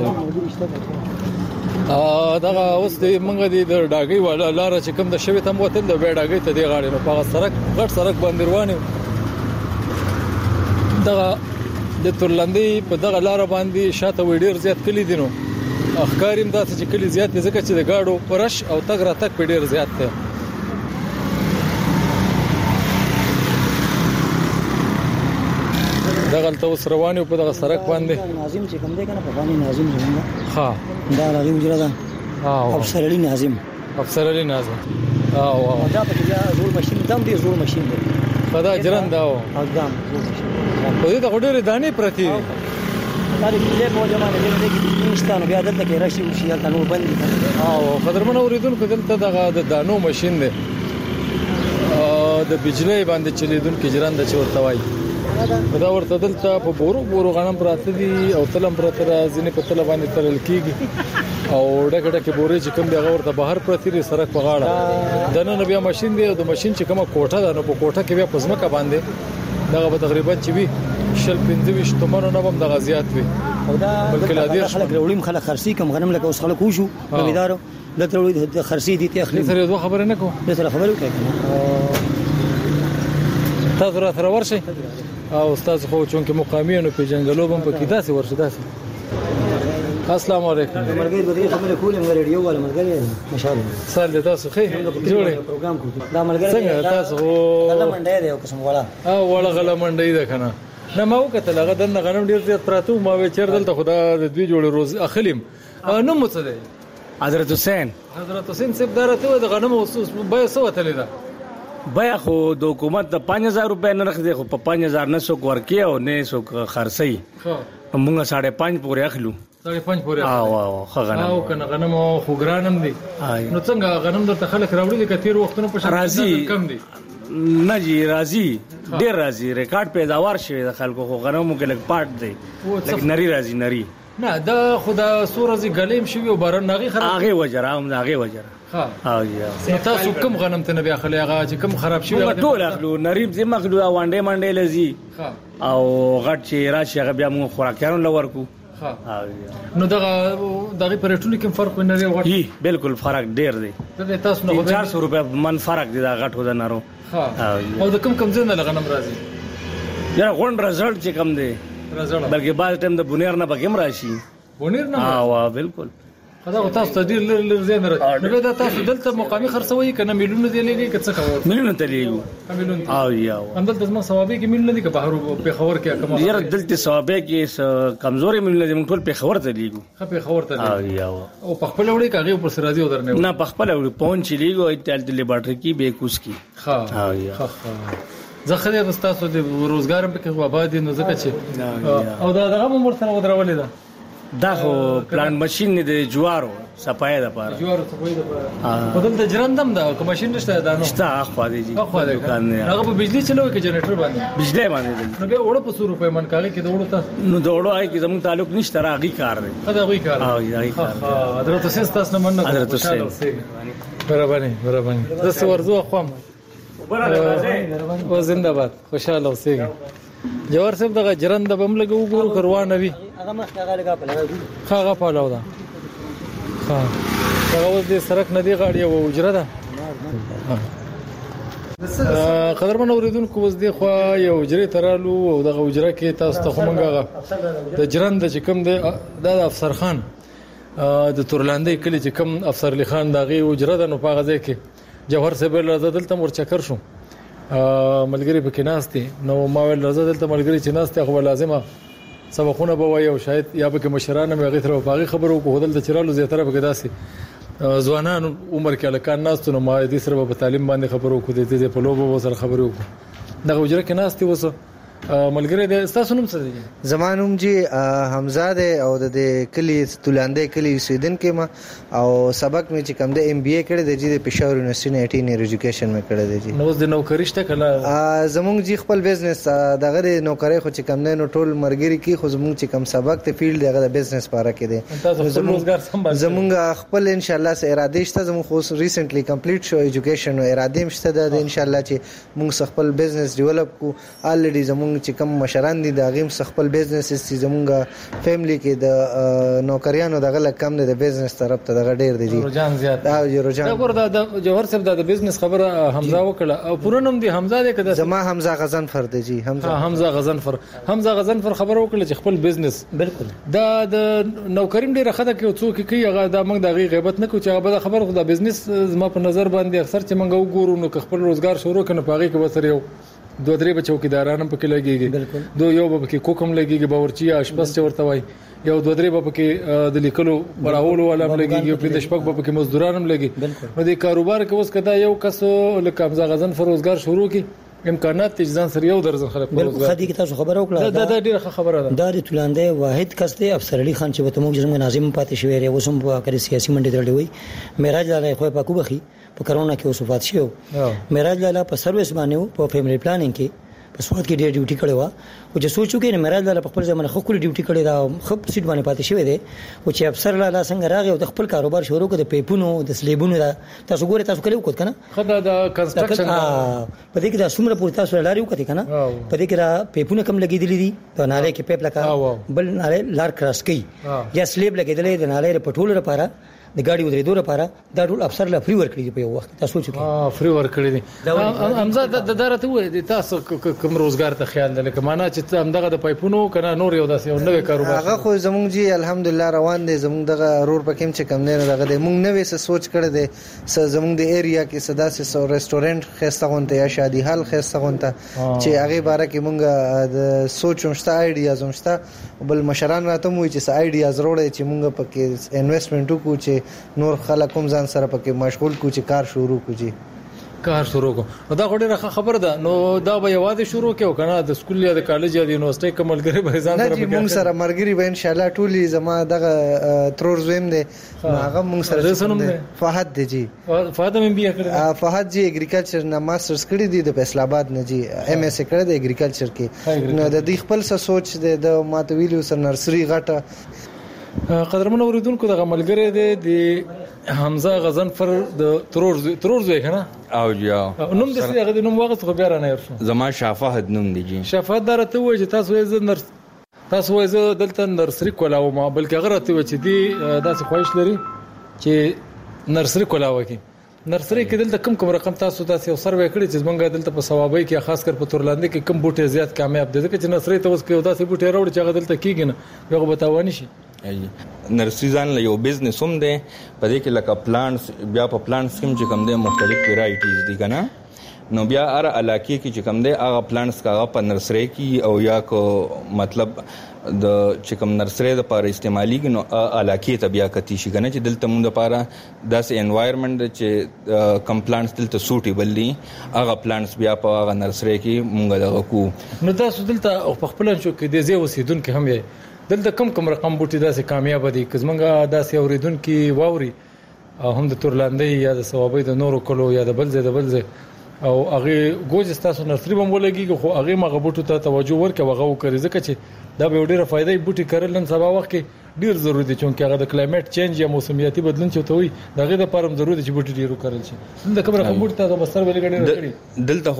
ا دغه اوس د منګه د ډاګي ولا لار چې کوم د شوي تم وته د ډاګي ته دی غاړي نو په سرک غټ سرک باندې روانه دغه د تورلاندې په دغه لار باندې شاته وډیر زیات کلی دینو اخکاریم داسې چې کلی زیات دي ځکه چې د گاډو پرش او تګ را تک په ډیر زیات ده دغه تل اوس روان یو په دغه سړک باندې ناظم چې کوم دی کنه په باندې ناظم زمونږ ها دا راغی وجره ده او افسر علي ناظم افسر علي ناظم او او دا په بیا زور ماشين دم دی زور ماشين دی پدا جران دا او اقدام په دې ته ډېر دانی پرتی دا دې له په جماعت کې دې کې انسان بیا دلته کې راشي وشي یا نور باندې او قدرمن اوریدونکو دلته دغه د دانو ماشين دی د بجلی باندې چلیدونکو جران د چورته وای دا ورته دلته په بورو بورو غنم پراته دي او تلم پراته ځینې په تل باندې تلل کیږي او ډکه ډکه بورې چې کوم دی هغه ورته بهر پراته دي سړک په غاړه د نن بیا ماشين دی د ماشين چې کومه کوټه ده نو په کوټه کې بیا پزماکه باندې دغه به تقریبا چې وي شل پنځه ویشت تومنو نه هم دغه زیات وي او دا خلک وړیم خلک خرسي کم غنم لکه اوس خلک وشو زمیدارو دلته وړي د خرسي دي ته اخلي سره دوه خبره نه کو سره خبره وکړه تاسو را سره ورشي او استاد خو چونکه مقامی نو په جنگلو هم پکې داسې ورشي داسې السلام علیکم مرګي بدري خبره کولم ریډیو ولا مرګي ماشاءالله سال دې تاسو خې جوړه پروګرام کو دا مرګي څنګه تاسو غلا منډه دی او قسم ولا او ولا غلا منډه دی کنه نه ما وکړه هغه دنه غنم ډیر زیات پراته ما وی چیر دلته خدا د دوی جوړ روز اخلیم نو مڅ دی حضرت حسین حضرت حسین صاحب درته د غنم اوسوس به سو وتلی دا بیا خو د حکومت د پنځه هزار روپے نه رخ دی خو په پنځه هزار نه سو ورکی او نه سو خرڅي ها موږ ساڑھے پنځه پورې اخلو ساڑھے پنځه پورې او او خو غنم او کنه غنم خو ګرانم دی نو څنګه غنم درته خلک راوړي د کثیر وختونو په شان کم دی نه جی راضي ډیر راضي ریکارډ پیداوار شوی د خلکو خو غنمو کې لګ پات دی لګ نری راضي نری نه دا خدا سورزي غلیم شوی او باران ناغي خراب هغه وجره هم هغه وجره ها ها یا تاسو کوم غنم ته نبي اخلي هغه چې کوم خراب شوی ټول اخلو نریب زم اخلو وانډه منډه لذي او غټ چې راشي هغه بیا موږ خوراکانو لور کو ها نو دغه دغه پرټونی کوم فرق نه لري غټ بالکل فرق ډیر دی تاسو نو چار سو روپے من فرق دی دا غټ هدا نارو ها او د کوم کوم ځای نه غنم راځي یا غون رزلټ چې کم دی رزلټ بلکې بعد ټیم د بونیر نه بګم راشي بونیر نه ها بالکل دا تاسو ته ډیر لږ لږ زین راځي نو دا تاسو دلته مقامي خرڅوي کنه میلیونه دی لګي کڅ کوي میلیونه ته لګي میلیونه او یا هم دلته زما ثوابي کې میلیونه دي که بهر په خبر کې کوم یره دلته ثوابي کې کمزوري میلیونه دي موږ ټول په خبر ته لګو په خبر ته او یا او په خپل وړي کاغي پر سر راځي ودرنه نه په خپل وړي پونچ لګو ایتل د لیبارټري کې به کوس کی ها او یا زه خدای واستاسو د روزګار په کې آباد نو زکه چې او دا دغه مور سره ودرولې ده دا خو پلان ماشين د جوارو صفای ده پاره جوارو صفای ده پاره په دلته جرندم دا کوم ماشين نشته دا نو شته اخوا دی جی اخوا دی هغه په بجلی چلوي کې جنریټر باندې بجلی باندې نو به وړو په څو روپے من کاږي کې دوړو ته نو دوړو آی کې زموږ تعلق نشته راغي کار دی دا غوي کار او یای کار حضرت حسین تاسو نه مننه حضرت حسین برابر برابر زه ورزو خوم و زنده باد خوشاله اوسئ جوار صاحب دغه جرند بم لګو ګورو کروانه وی هغه مخ هغه لګا په لګا هغه په لاو دا ها هغه د سرک ندی غاړي او اجره ده قدرمن اوریدونکو وز دی خو یو اجره ترالو او دغه اجره کې تاسو ته کومه د جرند چې کوم د د افسر خان د تورلاندې کلی چې کوم افسر علی خان دغه اجره ده نو په غزه کې جوهر صاحب راځه دلته مور چکر شو ملګری پکې ناشته نو ما ول راځه دلته ملګری چې ناشته خو لازمه سبقونه به وایي او شاید یا به مشرانه مې غیثره باغی خبرو کو دلته چرالو زیاتره به داسي ځوانان عمر کې الکان ناشته نو ما دې سره په تعلیم باندې خبرو کو دې دې په لوبو سره خبرو کو دغه اجره کې ناشته وسه ملګری د تاسو نوم څه دی زمانوم جی حمزه ده او د کلی تولاندې کلی سویدن کې ما او سبق مې چې کوم د ایم بی ای کړی د جې د پېښور یونیورسيټي نه ایټینر ایجوکیشن مې کړی دی نو د نوکری شته کله زمونږ جی خپل بزنس دغه د نوکری خو چې کوم نه نو ټول مرګری کې خو زمونږ چې کوم سبق ته فیلډ دغه د بزنس لپاره کې دی زمونږ خپل ان شاء الله سره اراده شته زمونږ خو ریسنټلی کمپلیټ شو ایجوکیشن او اراده مشته د ان شاء الله چې موږ خپل بزنس ډیولپ کو الریډي زمونږ چې کوم مشران دي دا غیم خپل بزنس سي زمونږه فیملی کې د نوکریانو دغه کم نه د بزنس طرف ته دغه ډیر دي رجحان زیات دا رجحان دا ګور دا جوهر صاحب د بزنس خبره حمزه وکړه او پرونم دي حمزه دې کده زما حمزه غزنفر دی جی حمزه حمزه غزنفر حمزه غزنفر خبره وکړه چې خپل بزنس بالکل دا د نوکریم ډیره خده کې څوک کوي هغه د موږ د غیبت نه کوي چې هغه خبره خو د بزنس زما په نظر باندې اکثر چې موږ وګورو نو خپل روزګار شروع کنه پاږي کې وسره یو دوه درې بچوکیداران هم پکې لګيږي دو یو به کې کوکم لګيږي باورچی اشپز چورته وای یو دوه درې به کې د لیکلو پړاولو ولا لګيږي په د شپږ به کې مزدوران هم لګي نو د کاروبار کې اوس کدا یو کس لکه امزا غزن فروزګار شروع کی امکانات تجزان سره یو درځن خلک بالکل خدي کې تاسو خبر وکړه دا دا ډیره خبره ده دا د تولانده واحد کس دی افسر علي خان چې وته موږ زموږ ناظم پاتې شوی دی اوسم په کړي سیاسي منډه درلې وي معراج لاله خو په کوبه خي په کرونا کې وصفات شو معراج لاله په سرویس باندې په فیملی پلانینګ کې په سواد کې ډېر ډیوټي کړو او چې سوچو کې معراج لاله په خپل ځمانه خو کلی ډیوټي کړی دا خو سیټ باندې پاتې شوی دی او چې افسر لاله څنګه راغی او د خپل کاروبار شروع کړ د پیپونو د سلیبونو دا تاسو ګوره تاسو کلیو کوت کنه خدای دا کنستراکشن په دې کې دا څومره پورته تاسو لاري وکړي کنه په دې کې را پیپونه کم لګېدلې دي په ناله کې پیپ لکه بل ناله لار کراس کوي یا سلیب لګېدلې د ناله په ټولو لپاره د ګاډي ودرې دوه لپاره دا ټول افسر لا فری ور کړی په یو وخت تاسو چې اه فری ور کړی دي امزه د درته وې تاسو کوم روزګار ته خیال لکه معنا چې همدغه د پایپونو کنه نور یو داسې یو نوې کاروبار هغه خو زمونږ جی الحمدلله روان دي زمونږ دغه رور پکې چې کم نه دغه دي مونږ نوې څه سوچ کړی دي زمونږ د ایریا کې صدا سه ریسټورانټ خسته غونته یا شادي حال خسته غونته چې هغه باره کې مونږ د سوچ مشته ایډیاز مشته بل مشران راته مو چې ایډیاز وروړي چې مونږ پکې انویسټمنټ وکړو چې نور خلک کوم ځان سره پکې مشغول کو چې کار شروع کوي کار شروع کو دا غوډه خبره ده نو دا به یوازې شروع کېو کنه د سکول یا د کالج یا د یونیورسيټي کوملګری به ځان سره نه مونږ سره مرګري به ان شاء الله ټولي زما دغه ترور زویم دي هغه مونږ سره فهد دی جی فهد مې بیا کړی فهد جی اګریکلچر نه ماسترز کړی دی د فیصل آباد نه جی ایم ایس کړی دی اګریکلچر کې نو د دې خپل څه سوچ دی د ماتویلو سره نرسري غټه قدرمن اوریدونکو د غملګری دی د حمزه غزنفر د ترور ترور زوی کنه او جا نوم د څه هغه د نوم وخت خو بیا را نه يرشو زما شافه د نوم دی جی شافه درته وای چې تاسو یې نرس تاسو یې دلته نرسري کولاو ما بلکې هغه راته و چې دی داسې خوښ لري چې نرسري کولاو کی نرسري کې دلته کم کوم رقم تاسو تاسو یو سروې کړی چې زمونږ دلته په ثوابي کې خاص کر په تورلاندې کې کم بوټي زیات کامیاب دي ځکه چې نرسري ته اوس کې داسې بوټي راوړي چې هغه دلته کېږي نه یو به تاوانی شي نرسري ځان له یو بزنس هم دی په دې کې لکه پلانټس بیا په پلانټس کې چې کوم دي مختلف ویرایټیز دي کنه نو بیا هر علاقې کې چې کوم دي هغه پلانټس کاغه په نرسري کې او یا کو مطلب د چې کوم نرسري د لپاره استعمالي نو علاقې ته بیا کتی شي کنه چې دلته مونږ لپاره داسې انوایرنمنت چې کم پلانټس دلته سوټیبل دي هغه پلانټس بیا په هغه نرسري کې مونږ دغه کو نو تاسو دلته په خپل شو کې د زی وسیدونکو هم یې دلته کم کم رقم بوټي داسې کامیاب دي کزمنګا داسې اوریدونکو واوري هم د تورلاندې یا د ثوابي د نورو کلو یا د بلځه د بلځه او هغه ګوز تاسو نرسري بم ولګي خو هغه مغه بوټو ته توجه ورکړي وغه وکړي ځکه چې دا به ډیره فائدې بوټي کړل نن سبا وخت کې ډیر ضروري دي چې هغه د کلایمټ چینج یا موسمیاتي بدلون چې توي دغه د پرم ضروري دي چې بوټي ډیرو کړل شي د کومه بوټي ته بسر ولې کړي دلته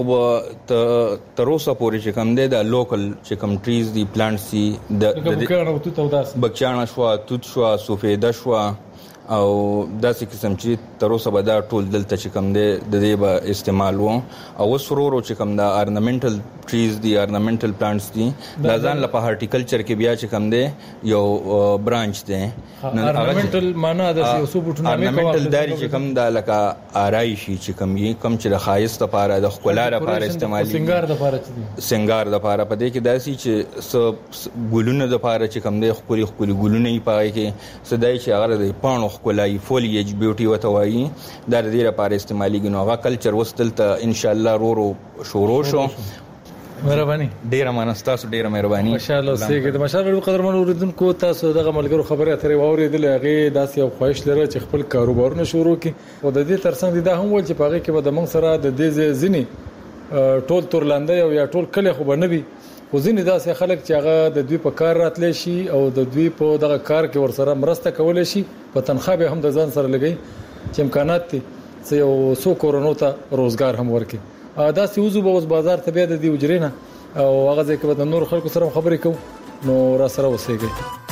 خو تر اوسه پورې چې کوم دي د لوکل چې کوم ټریز دي پلانټس دي د بکچانه تو ته وداس بکچانه شو توت شو سوفیدا شو او داسې قسم چې تر اوسه به دا ټول دلته چې کوم دی د دې به استعمال وو او وسرورو چې کوم دا ارنامنټل ټریز دي ارنامنټل پلانټس دي دا ځان لپاره هارټیکلچر کې بیا چې کوم دی یو برانچ دی ارنامنټل معنا د یو څو بوټو نامې کوي ارنامنټل داري چې کوم دا لکه آرایشي چې کوم یې کم چې د خایست لپاره د ښکلا لپاره استعمالي سنگار د لپاره چې سنگار د لپاره په دې کې داسي چې سب ګلونه د لپاره چې کوم دی خپل خپل ګلونه یې پای کې سدای چې هغه د پانو خپلای فولیج بیوټي وته وایي دا د دې لپاره استعمالي ګنو هغه کلچر وستل ته ان شاء الله رو رو شروع شو مهرباني ډیره منستاسو ډیره مهرباني ماشاء الله سیګه ماشاء الله قدرمن اوریدونکو تاسو دغه ملګرو خبره اترې واوریدل هغه داسې یو خواهش لري چې خپل کاروبارونه شروع کړي او د دې ترڅنګ دا هم ول چې پاره کې به د موږ سره د دې ځینی ټول تورلاندې او یا ټول کله خو بنوي خو ځینې داسې خلک چې هغه د دوی په کار راتلی شي او د دوی په دغه کار کې ورسره مرسته کولی شي په تنخواه به هم د ځان سره لګي چې امکانات دي چې یو څو کورونو ته روزګار هم ورکړي داسې وزو به اوس بازار ته بیا د دې اجرې نه او هغه ځای کې به د نور خلکو سره خبرې کوو نو را سره اوسېږئ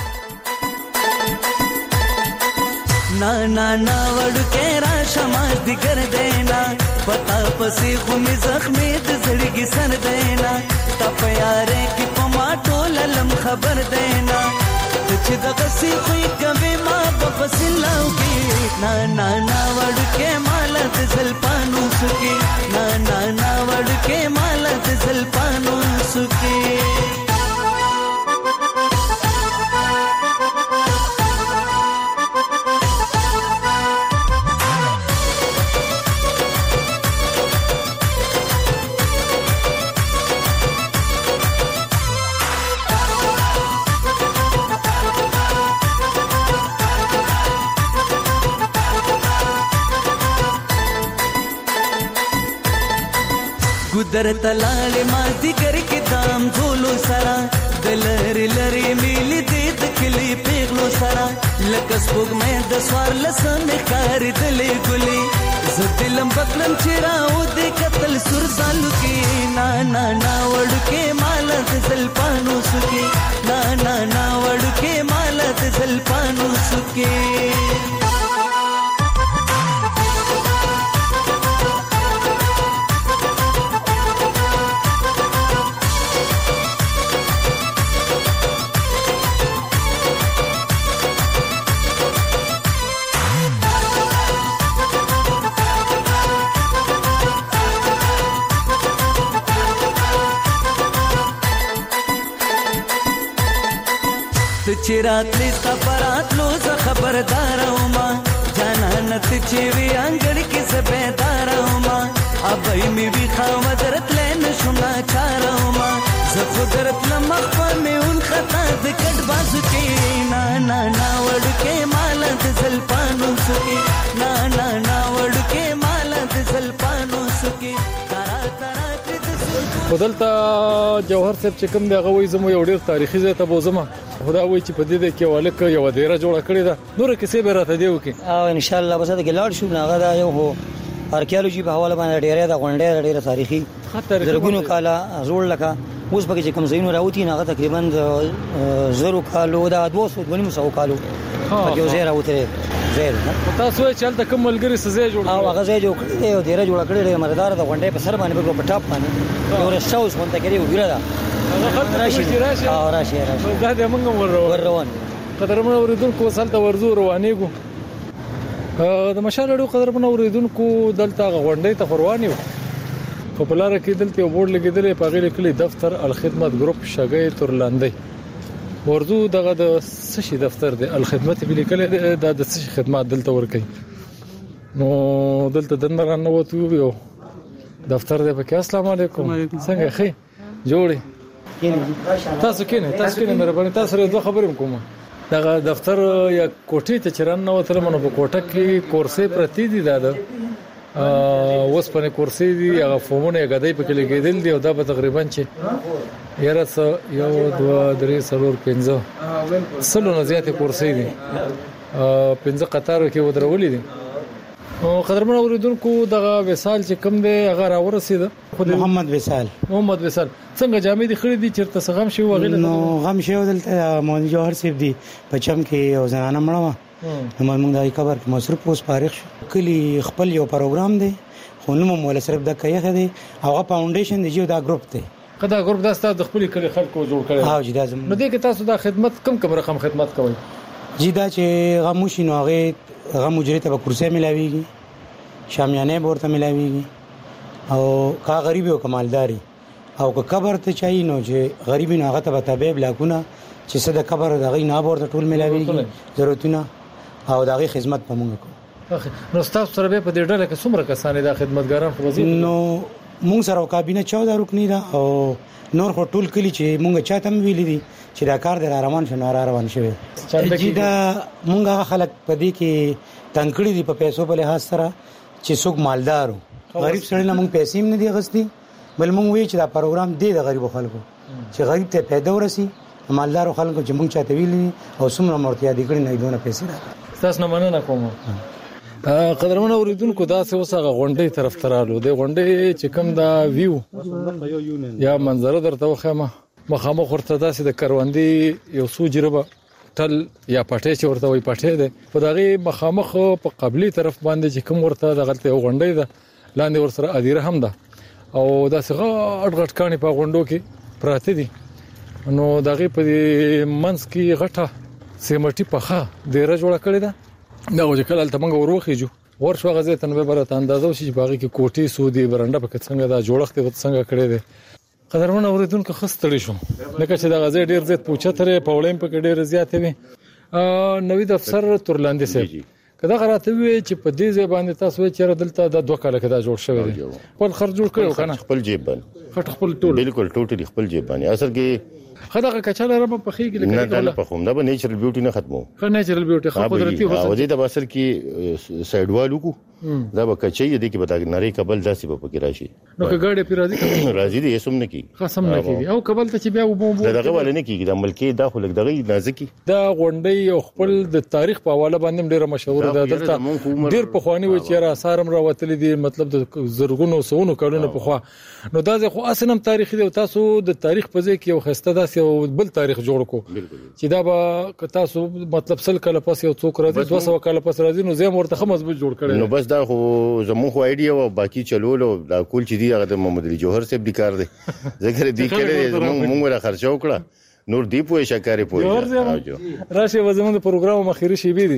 نا نا نا وړکې راشه مات کر دینا پتا پسې خو مې زخمې د زړګي سر دینا تا په یارې کې په ما ټول لم خبر دینا چې د غسي خو کوي ما په فسلاو کې نا نا نا وړکې مال د زلپانو سکي نا نا نا وړکې مال د زل ګودر تلال ما دیګر کې دام ټولو سرا دلر لری میل دې د کلی پیغلو سرا لکه سپوږ مې د سوار لسم کار دلې ګلي زدلم بکلم چیرا او دې قتل سر سالو کې نا نا نا وړ کې مال د زلپانو سکه نا نا نا وړ کې مال د زلپانو سکه چرات لستا پرات لو ز خبردار وما جانانت چوي انګړ کې زبیدار وما ابای می وی خاو درت لین شونا چار وما ز قدرت لمخ په میون خطا د کټ بازو کې نا نا نا وړ کې مال د زلپانو سکه نا نا نا وړ کې مال د زلپانو سکه تارا تارا بدلته جوهر صاحب چې کوم دی هغه وایي زمو یو ډیر تاریخي ځای ته بوزم خدا وایي چې په دې کې والک یو ډیره جوړه کړې ده نور کیسې به راته دی وکي او ان شاء الله بس دا ګلاړ شو هغه دا یو هو ارکیالوجي په حواله باندې ډیره دا غونډه ډیره تاریخي زرګونو کاله زوړ لکه اوس به چې کوم ځایونه راوتی نه هغه تقریبا زرو کالو دا دوه سو ونی مسو کالو په یو ځای راوته زیر تاسو یې چلته کوم ملګری سزا جوړ او هغه ځای جوړ کړی دی ډیره جوړ کړی دی مردار د غونډې په سر باندې په ټاپ باندې یو رساوس مونږ ته کړی وګړه دا راشي راشي او راشي راشي دا د موږ ور روان قدرمن اوریدونکو سالته ورزو روانېګو د مشالړو قدرمن اوریدونکو دلته غونډې ته روانیو په بلاره کې دلته بورډ لګیدل په غیر کلی دفتر الخدمت ګروپ شګې ترلاندې ورزو دغه د سشي دفتر دی الخدمت بلیکل د د سشي خدمات دلته ورکي نو دلته د نړۍ نو وته یو دفتر دی په السلام علیکم څنګه خې جوړي تاسو کینه تاسو کینه مهرباني تاسو سره دوه خبرې کوم دغه دفتر یا کوټې ته چرن نو تر منو په کوټه کې کورسې پرتی دي دا اوس په کورسې دي هغه فورمونه غدای په کې لګیدل دي او دا به تقریبا چې یاره یو دوه درې څلور پنځه سلو نه زیاتې کورسې دي پنځه قطارو کې ودرولې دي او قدرمن اوریدونکو دغه وسال چې کم دی هغه راورسید محمد وسال محمد وسال څنګه جامې دي خړې دي چیرته غم شي وغیله نو غم شي ودلته مون جوهر سیب دي پچم کې یو ځانه مړه نو موږ دای خبر کې مصرف اوس فارغ شو کلی خپل یو پروګرام دی خو نو موږ صرف د کایغه دی هغه فاونډیشن دی جو دا ګروپ دی کدا ګروپ دا ستاسو د خپل کلی خلکو جوړ کړی ها جدا زم نو دې کې تاسو دا خدمت کم کم رقم خدمت کوي جدا چې غموشي نو هغه هغه مجری ته کرسي ملاويږي شامیانه ورته ملاويږي او کا غریب او کمالداري او که قبر ته چای نو چې غریبي نه هغه ته تابع بلاکونه چې څه د قبر دغه نه ورته ټول ملاويږي ضرورتونه او دغه خدمت پمږه کو نو تاسو سره په دې ډله کې څومره کسان د خدمتګاران په وظیفه نو مونږ سره کابینه چودہ رکنی دا او نور خو ټول کلی چې مونږ چاته ویلې دي چې دا کار د روان شنو را روان شوی چې دا مونږ خلک په دې کې تنکړی دي په پیسو په لحاظ سره چې څوک مالدارو غریب سره نه مونږ پیسې نه دي غستی بل مونږ وی چې دا پروګرام دی د غریب خلکو چې غریب ته پیدا ورسي مالدارو خلکو چې مونږ چاته ویلې او څومره مرتیا دي کړي نه دونه پیسې را تاسو نه مننه کوم قدرمن اوریدونکو دا څه وسه غونډې طرف ترالو د غونډې چې کوم دا ویو یا منظر درته وخمه مخامخ ورته داسې د کروندې یو سوجربه تل یا پټه چې ورته وي پټه ده په دغه مخامخ په قبلي طرف باندې چې کوم ورته دغه غونډې ده لاندې ورسره ادیره هم ده او داسې غټ غټ کاني په غونډو کې پراته دي نو دغه په منځ کې غټه سیمټي پخه ډیره جوړه کړې ده دا چې کله تل موږ وروخیجو ورشو غزه تنوي برته اندازو شي باغی کې کوټي سودی برنده په څنګه دا جوړښت په څنګه کړی دی قدرمن اوریدونکو خستړی شو لکه چې دا غزه ډیر زیات پوښتره په وړم په ډیر زیات وي نوې د افسر ترلاندې سي کدا غراته وي چې په دې ځای باندې تاسو چې دلته د دوه کال کې دا جوړ شوی دی خپل خرج جوړ کړو کنه خپل جیب بل خټ خپل ټول بالکل ټوټلی خپل جیب باندې اصل کې خدای کچاله رب په خېږي نه نه په کوم دا به نیچرل بیوټي نه ختمو خو نیچرل بیوټي خو قدرتي هو او دې د اصل کې سایډ والو کو دا به کچي دې کې به دا نری قبل داسي په کې راشي نو که ګاډي پی راځي راځي دې سم نه کی قسم نه کی او قبل ته چې بیا وبو دغه ول نه کیږي د ملکی داخله دغه نازکی دا غونډي او خپل د تاریخ په حواله باندې ډیره مشهور ده دلته ډیر په خواني و چې را سارم را وتل دي مطلب د زرګونو سونو کلونو په خوا نو دا خو اصلا تاریخ دی او تاسو د تاریخ په ځای کې یو خسته داسې او بل تاریخ جوړ کو چې دا به تاسو مطلب سل کله پس یو څوک راځي دوه سوه کله پس راځي نو زم ورته مضبوط جوړ کړي نو بس دا خو زموږ خو ایډیا او باقی چلول او دا کول چې دی هغه د محمد علي جوهر صاحب دی کار دی ذکر دی کړي زموږ موږ ولا خرچه وکړه نور دی پوي شکاري پوي راشه وزمن د پروګرام مخيري شي بي دي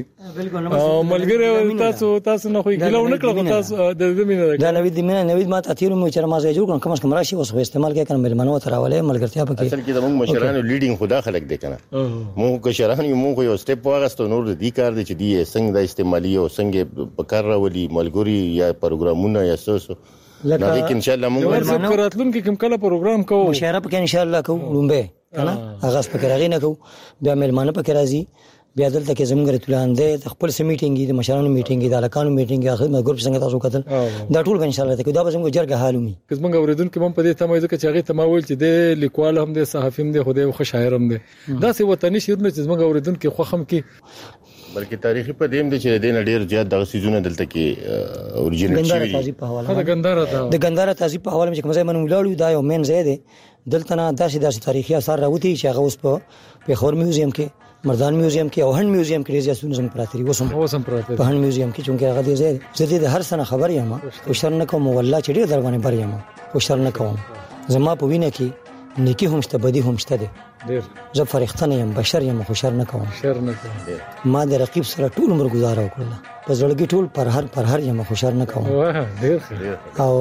او ملګری تاسو تاسو نه خو ګلو نه کړو تاسو د زمينه دا نوې د مینه نوې ما تاثیر مو چې ما زه جوړ کوم کم راشي اوس استعمال کې کنه ملمنو تر اولې ملګرتیا پکې اصل کې د موږ مشرانو لیډینګ خدا خلک دي کنه موږ که شرحان یو موږ یو سټپ واغستو نور دی کار دي چې دی څنګه د استعمالي او څنګه په کار راولي ملګری یا پروګرامونه یا سوسو لکه ان شاء الله موږ وراتلون کې کوم کله پروګرام کوو مشاره پکې ان شاء الله کوو لومبه کنه هغه پکې راغی نه کوو بیا ملمانه پکې راځي بیا دلته کې زموږ رتلان دي خپل سمیټینګ دي مشرانو میټینګ دي الکانو میټینګ اخر ما ګروپ څنګه تاسو کتل دا ټول ان شاء الله ته دا به زموږ جرګه حالومي که زموږ اوریدونکو هم په دې تمه ځکه چې هغه تمه ویل چې د لیکوال هم د صحافي هم د خوده خو شاعر هم دي دا سه وطني شعرونه چې زموږ اوریدونکو خو هم کې بلکې تاریخي په دیم دي چې د ډیر زیات دغه سيزونه دلته کې اوريجینل شي تهذیب په حواله د ګنداره د ګنداره تهذیب په حواله چې کوم ځای منو ولاړو دا یو مین ځای دی دلته نه داسې داسې تاریخي آثار راوتی چې هغه اوس په پیښور میوزیم کې مردان میوزیم کې او هند میوزیم کې ډیر زیاتونه زموږ پراته دي اوس هم اوس هم پراته په هند میوزیم کې چې هغه دې ځای زه دې هر سنه خبر یم او شر نه کوم والله چې ډیر دربانې بر یم او شر نه کوم زما په وینه کې نیکی هم شته بدی هم شته دي ډیر زه فرښتنه یم بشر یم خو شر نه کوم شر نه کوم ما د رقیب سره ټول عمر گزاره وکړه په زړګي ټول پر هر پر هر یم خو شر نه کوم واه ډیر او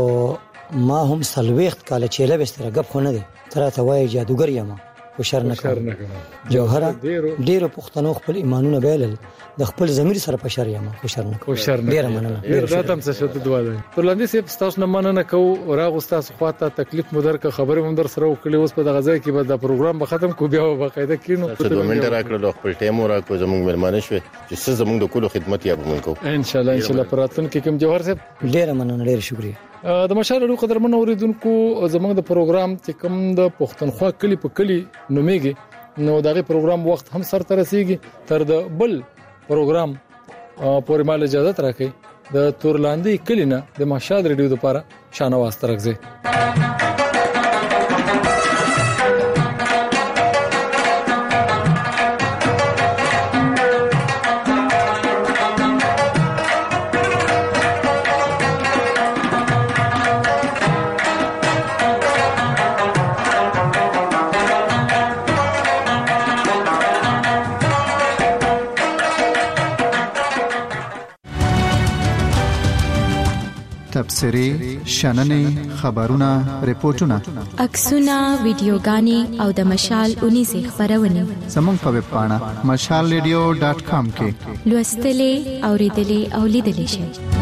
ما هم سلويخت کاله چيله بستر غب خو نه دي تر ته وای جادوګر یم خو شر نه کوم جوهره ډیر پښتنو خپل ایمانونه بیلل د خپل ضمیر سره په شر یم خو شر نه کوم ډیر مننه ډیر ذاتم څه شته دوا ده پرلاندې سي تاسو نه مننه کو راغ استاد خواته تکلیف مدر کا خبره هم در سره وکړي اوس په دغه ځای کې به دا پروګرام به ختم کو بیا به قاعده کینو څه دوه منټه راکړل خپل ټیم راکو زموږ ملمانه شو چې څه زموږ د کولو خدمت یا به مونږ ان شاء الله ان شاء الله پراتون کې کوم جوهر صاحب ډیر مننه ډیر شکریا د مشالو قدرمن اوریدونکو زموږ د پروګرام چې کوم د پښتونخوا کلی په کلی نومېږي نو دغه پروګرام وخت هم سر ته رسیږي تر د بل پروګرام پورې مال اجازه راکړي د تورلاندې کلینا د مشال ریډیو لپاره شانواز ترغزه تبصرې شننې خبرونه ریپورتونه عکسونه ویډیوګانې او د مشال اونې زی خبرونه زموږ په ویب پاڼه مشال ریډیو ډاټ کام کې لوستلې اوریدلې او لیدلې شئ